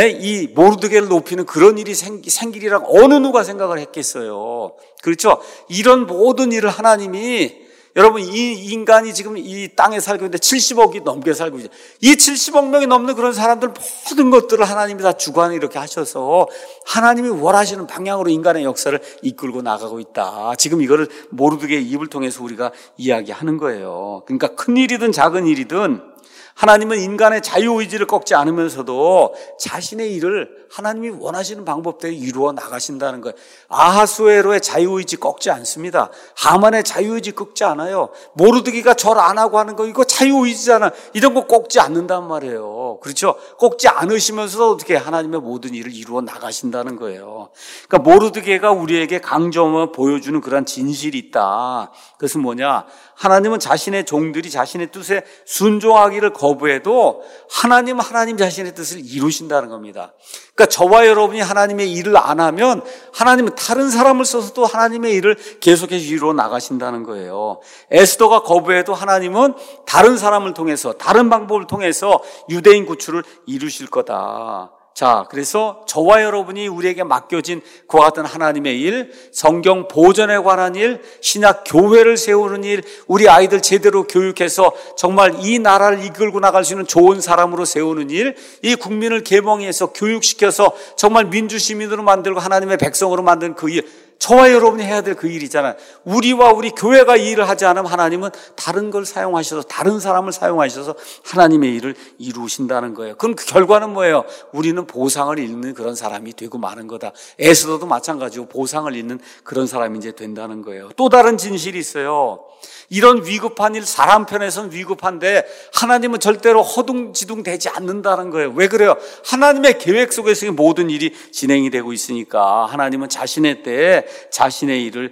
이 모르드게를 높이는 그런 일이 생기리라고 어느 누가 생각을 했겠어요. 그렇죠? 이런 모든 일을 하나님이, 여러분, 이 인간이 지금 이 땅에 살고 있는데 칠십억이 넘게 살고 있어요. 이 칠십억 명이 넘는 그런 사람들 모든 것들을 하나님이 다 주관을 이렇게 하셔서 하나님이 원하시는 방향으로 인간의 역사를 이끌고 나가고 있다. 지금 이거를 모르드게의 입을 통해서 우리가 이야기하는 거예요. 그러니까 큰 일이든 작은 일이든 하나님은 인간의 자유의지를 꺾지 않으면서도 자신의 일을 하나님이 원하시는 방법대로 이루어 나가신다는 거예요. 아하수에로의 자유의지 꺾지 않습니다. 하만의 자유의지 꺾지 않아요. 모르드게가 절 안 하고 하는 거, 이거 자유의지잖아. 이런 거 꺾지 않는단 말이에요. 그렇죠? 꺾지 않으시면서도 어떻게 하나님의 모든 일을 이루어 나가신다는 거예요. 그러니까 모르드게가 우리에게 강조하며 보여주는 그런 진실이 있다. 그것은 뭐냐? 하나님은 자신의 종들이 자신의 뜻에 순종하기를 거부해도 하나님은 하나님 자신의 뜻을 이루신다는 겁니다. 그러니까 저와 여러분이 하나님의 일을 안 하면 하나님은 다른 사람을 써서도 하나님의 일을 계속해서 이루어 나가신다는 거예요. 에스더가 거부해도 하나님은 다른 사람을 통해서, 다른 방법을 통해서 유대인 구출을 이루실 거다. 자, 그래서 저와 여러분이 우리에게 맡겨진 그와 같은 하나님의 일, 성경 보전에 관한 일, 신약 교회를 세우는 일, 우리 아이들 제대로 교육해서 정말 이 나라를 이끌고 나갈 수 있는 좋은 사람으로 세우는 일, 이 국민을 계몽해서 교육시켜서 정말 민주시민으로 만들고 하나님의 백성으로 만드는 그 일, 저와 여러분이 해야 될 그 일이잖아요. 우리와 우리 교회가 이 일을 하지 않으면 하나님은 다른 걸 사용하셔서, 다른 사람을 사용하셔서 하나님의 일을 이루신다는 거예요. 그럼 그 결과는 뭐예요? 우리는 보상을 잃는 그런 사람이 되고 마는 거다. 에스더도 마찬가지고 보상을 잃는 그런 사람이 이제 된다는 거예요. 또 다른 진실이 있어요. 이런 위급한 일, 사람 편에서는 위급한데 하나님은 절대로 허둥지둥 되지 않는다는 거예요. 왜 그래요? 하나님의 계획 속에서 모든 일이 진행이 되고 있으니까 하나님은 자신의 때에 자신의 일을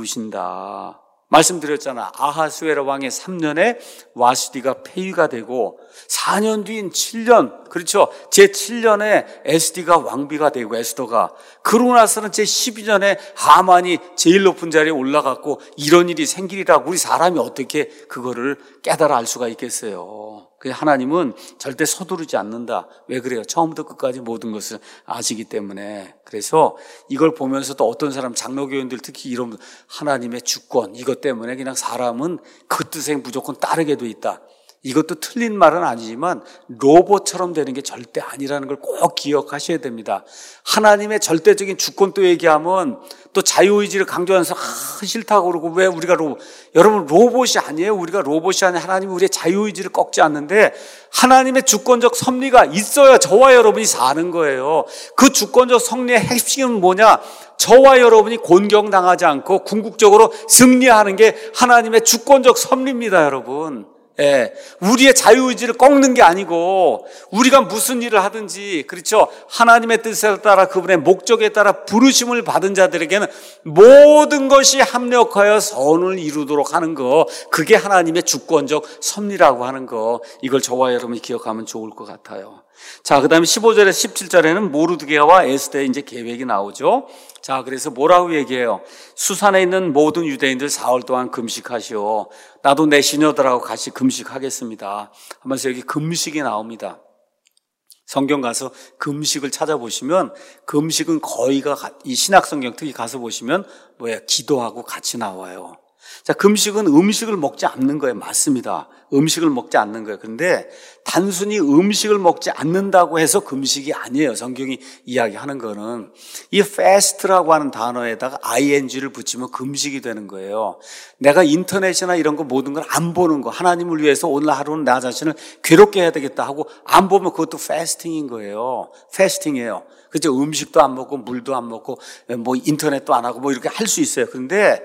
이루신다. 말씀드렸잖아. 아하수에로 왕의 삼 년에 와스디가 폐위가 되고 사 년 뒤인 칠 년, 그렇죠? 제칠 년에 에스디가 왕비가 되고 에스더가, 그러고 나서는 제십이 년에 하만이 제일 높은 자리에 올라갔고 이런 일이 생기리라고 우리 사람이 어떻게 그거를 깨달아 알 수가 있겠어요? 하나님은 절대 서두르지 않는다. 왜 그래요? 처음부터 끝까지 모든 것을 아시기 때문에. 그래서 이걸 보면서도 어떤 사람, 장로교인들 특히 이런 하나님의 주권, 이것 때문에 그냥 사람은 그 뜻에 무조건 따르게 돼 있다. 이것도 틀린 말은 아니지만 로봇처럼 되는 게 절대 아니라는 걸 꼭 기억하셔야 됩니다. 하나님의 절대적인 주권 또 얘기하면 또 자유의지를 강조하면서 아, 싫다고 그러고 왜 우리가 로봇, 여러분 로봇이 아니에요. 우리가 로봇이 아니에요. 하나님이 우리의 자유의지를 꺾지 않는데 하나님의 주권적 섭리가 있어야 저와 여러분이 사는 거예요. 그 주권적 섭리의 핵심은 뭐냐? 저와 여러분이 곤경당하지 않고 궁극적으로 승리하는 게 하나님의 주권적 섭리입니다, 여러분. 예, 우리의 자유의지를 꺾는 게 아니고 우리가 무슨 일을 하든지, 그렇죠? 하나님의 뜻에 따라 그분의 목적에 따라 부르심을 받은 자들에게는 모든 것이 합력하여 선을 이루도록 하는 거, 그게 하나님의 주권적 섭리라고 하는 거, 이걸 저와 여러분이 기억하면 좋을 것 같아요. 자, 그 다음에 십오 절에 십칠 절에는 모르드게와 에스더의 이제 계획이 나오죠. 자, 그래서 뭐라고 얘기해요? 수산에 있는 모든 유대인들 사흘 동안 금식하시오. 나도 내 시녀들하고 같이 금식하겠습니다 하면서 여기 금식이 나옵니다. 성경 가서 금식을 찾아보시면 금식은 거의가 이 신약 성경 특히 가서 보시면 뭐야? 기도하고 같이 나와요. 자, 금식은 음식을 먹지 않는 거예요. 맞습니다. 음식을 먹지 않는 거예요. 그런데 단순히 음식을 먹지 않는다고 해서 금식이 아니에요. 성경이 이야기하는 거는 이 fast라고 하는 단어에다가 ing를 붙이면 금식이 되는 거예요. 내가 인터넷이나 이런 거 모든 걸 안 보는 거, 하나님을 위해서 오늘 하루는 나 자신을 괴롭게 해야 되겠다 하고 안 보면 그것도 fasting인 거예요. fasting이에요. 그죠? 음식도 안 먹고 물도 안 먹고 뭐 인터넷도 안 하고 뭐 이렇게 할 수 있어요. 그런데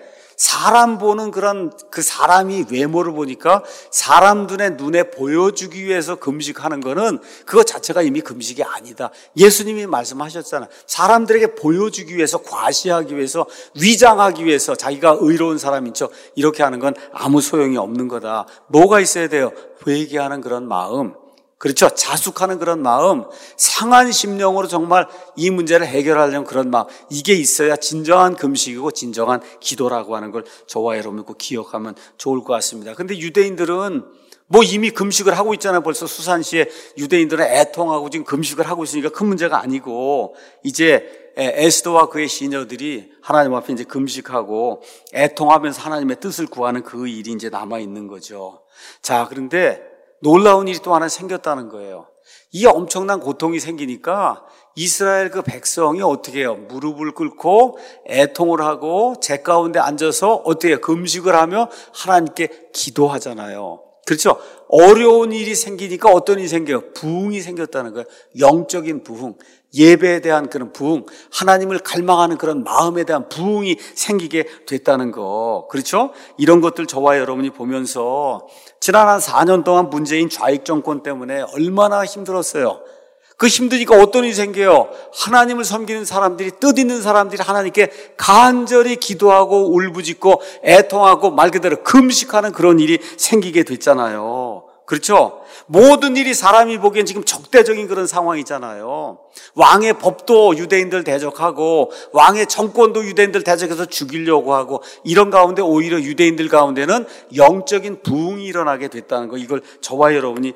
사람 보는 그런 그 사람이 외모를 보니까 사람들의 눈에 보여주기 위해서 금식하는 거는 그것 자체가 이미 금식이 아니다. 예수님이 말씀하셨잖아요. 사람들에게 보여주기 위해서, 과시하기 위해서, 위장하기 위해서 자기가 의로운 사람인 척 이렇게 하는 건 아무 소용이 없는 거다. 뭐가 있어야 돼요? 회개하는 그런 마음, 그렇죠. 자숙하는 그런 마음, 상한 심령으로 정말 이 문제를 해결하려는 그런 마음, 이게 있어야 진정한 금식이고 진정한 기도라고 하는 걸 저와 여러분이 꼭 기억하면 좋을 것 같습니다. 근데 유대인들은 뭐 이미 금식을 하고 있잖아요. 벌써 수산시에 유대인들은 애통하고 지금 금식을 하고 있으니까 큰 문제가 아니고, 이제 에스더와 그의 시녀들이 하나님 앞에 이제 금식하고 애통하면서 하나님의 뜻을 구하는 그 일이 이제 남아 있는 거죠. 자, 그런데 놀라운 일이 또 하나 생겼다는 거예요. 이 엄청난 고통이 생기니까 이스라엘 그 백성이 어떻게 해요? 무릎을 꿇고 애통을 하고 제 가운데 앉아서 어떻게 해요? 금식을 하며 하나님께 기도하잖아요. 그렇죠? 어려운 일이 생기니까 어떤 일이 생겨요? 부흥이 생겼다는 거예요. 영적인 부흥, 예배에 대한 그런 부흥, 하나님을 갈망하는 그런 마음에 대한 부흥이 생기게 됐다는 거. 그렇죠? 이런 것들 저와 여러분이 보면서 지난 한 사 년 동안 문재인 좌익 정권 때문에 얼마나 힘들었어요. 그 힘드니까 어떤 일이 생겨요? 하나님을 섬기는 사람들이, 뜻 있는 사람들이 하나님께 간절히 기도하고 울부짖고 애통하고 말 그대로 금식하는 그런 일이 생기게 됐잖아요. 그렇죠? 모든 일이 사람이 보기엔 지금 적대적인 그런 상황이잖아요. 왕의 법도 유대인들 대적하고 왕의 정권도 유대인들 대적해서 죽이려고 하고, 이런 가운데 오히려 유대인들 가운데는 영적인 부흥이 일어나게 됐다는 거, 이걸 저와 여러분이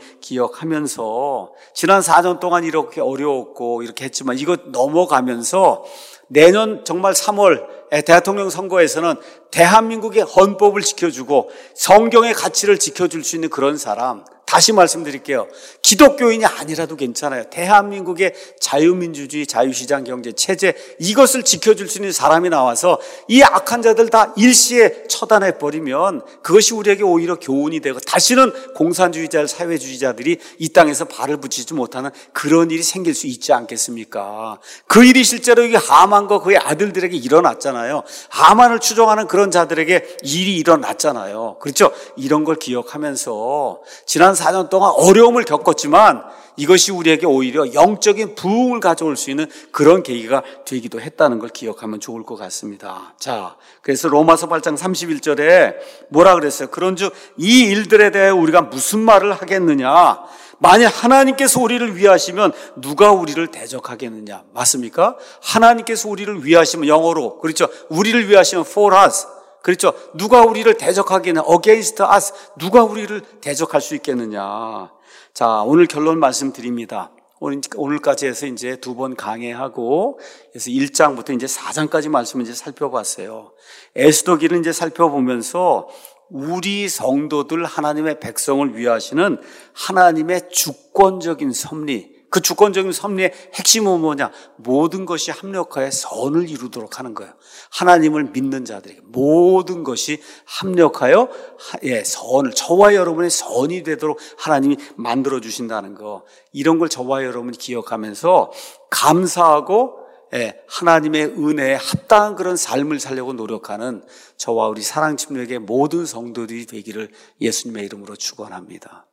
기억하면서 지난 사 년 동안 이렇게 어려웠고 이렇게 했지만 이거 넘어가면서 내년 정말 삼월 대통령 선거에서는 대한민국의 헌법을 지켜주고 성경의 가치를 지켜줄 수 있는 그런 사람, 다시 말씀드릴게요. 기독교인이 아니라도 괜찮아요. 대한민국의 자유민주주의, 자유시장 경제 체제, 이것을 지켜줄 수 있는 사람이 나와서 이 악한 자들 다 일시에 처단해버리면 그것이 우리에게 오히려 교훈이 되고 다시는 공산주의자, 사회주의자들이 이 땅에서 발을 붙이지 못하는 그런 일이 생길 수 있지 않겠습니까? 그 일이 실제로 이 하만과 그의 아들들에게 일어났잖아요. 하만을 추종하는 그런 자들에게 일이 일어났잖아요. 그렇죠? 이런 걸 기억하면서 지난 사 년 동안 어려움을 겪었지만 이것이 우리에게 오히려 영적인 부흥을 가져올 수 있는 그런 계기가 되기도 했다는 걸 기억하면 좋을 것 같습니다. 자, 그래서 로마서 팔 장 삼십일 절에 뭐라 그랬어요? 그런즉 이 일들에 대해 우리가 무슨 말을 하겠느냐? 만약 하나님께서 우리를 위하시면 누가 우리를 대적하겠느냐? 맞습니까? 하나님께서 우리를 위하시면, 영어로 그렇죠? 우리를 위하시면 for us, 그렇죠? 누가 우리를 대적하겠느냐? against us, 누가 우리를 대적할 수 있겠느냐? 자, 오늘 결론 말씀드립니다. 오늘, 오늘까지 해서 이제 두 번 강해하고, 그래서 일 장부터 이제 사 장까지 말씀을 이제 살펴봤어요. 에스더기를 이제 살펴보면서 우리 성도들, 하나님의 백성을 위하시는 하나님의 주권적인 섭리, 그 주권적인 섭리의 핵심은 뭐냐? 모든 것이 합력하여 선을 이루도록 하는 거예요. 하나님을 믿는 자들에게 모든 것이 합력하여 예, 선을, 저와 여러분의 선이 되도록 하나님이 만들어 주신다는 거, 이런 걸 저와 여러분이 기억하면서 감사하고 예, 하나님의 은혜에 합당한 그런 삶을 살려고 노력하는 저와 우리 사랑침략의 모든 성도들이 되기를 예수님의 이름으로 축원합니다.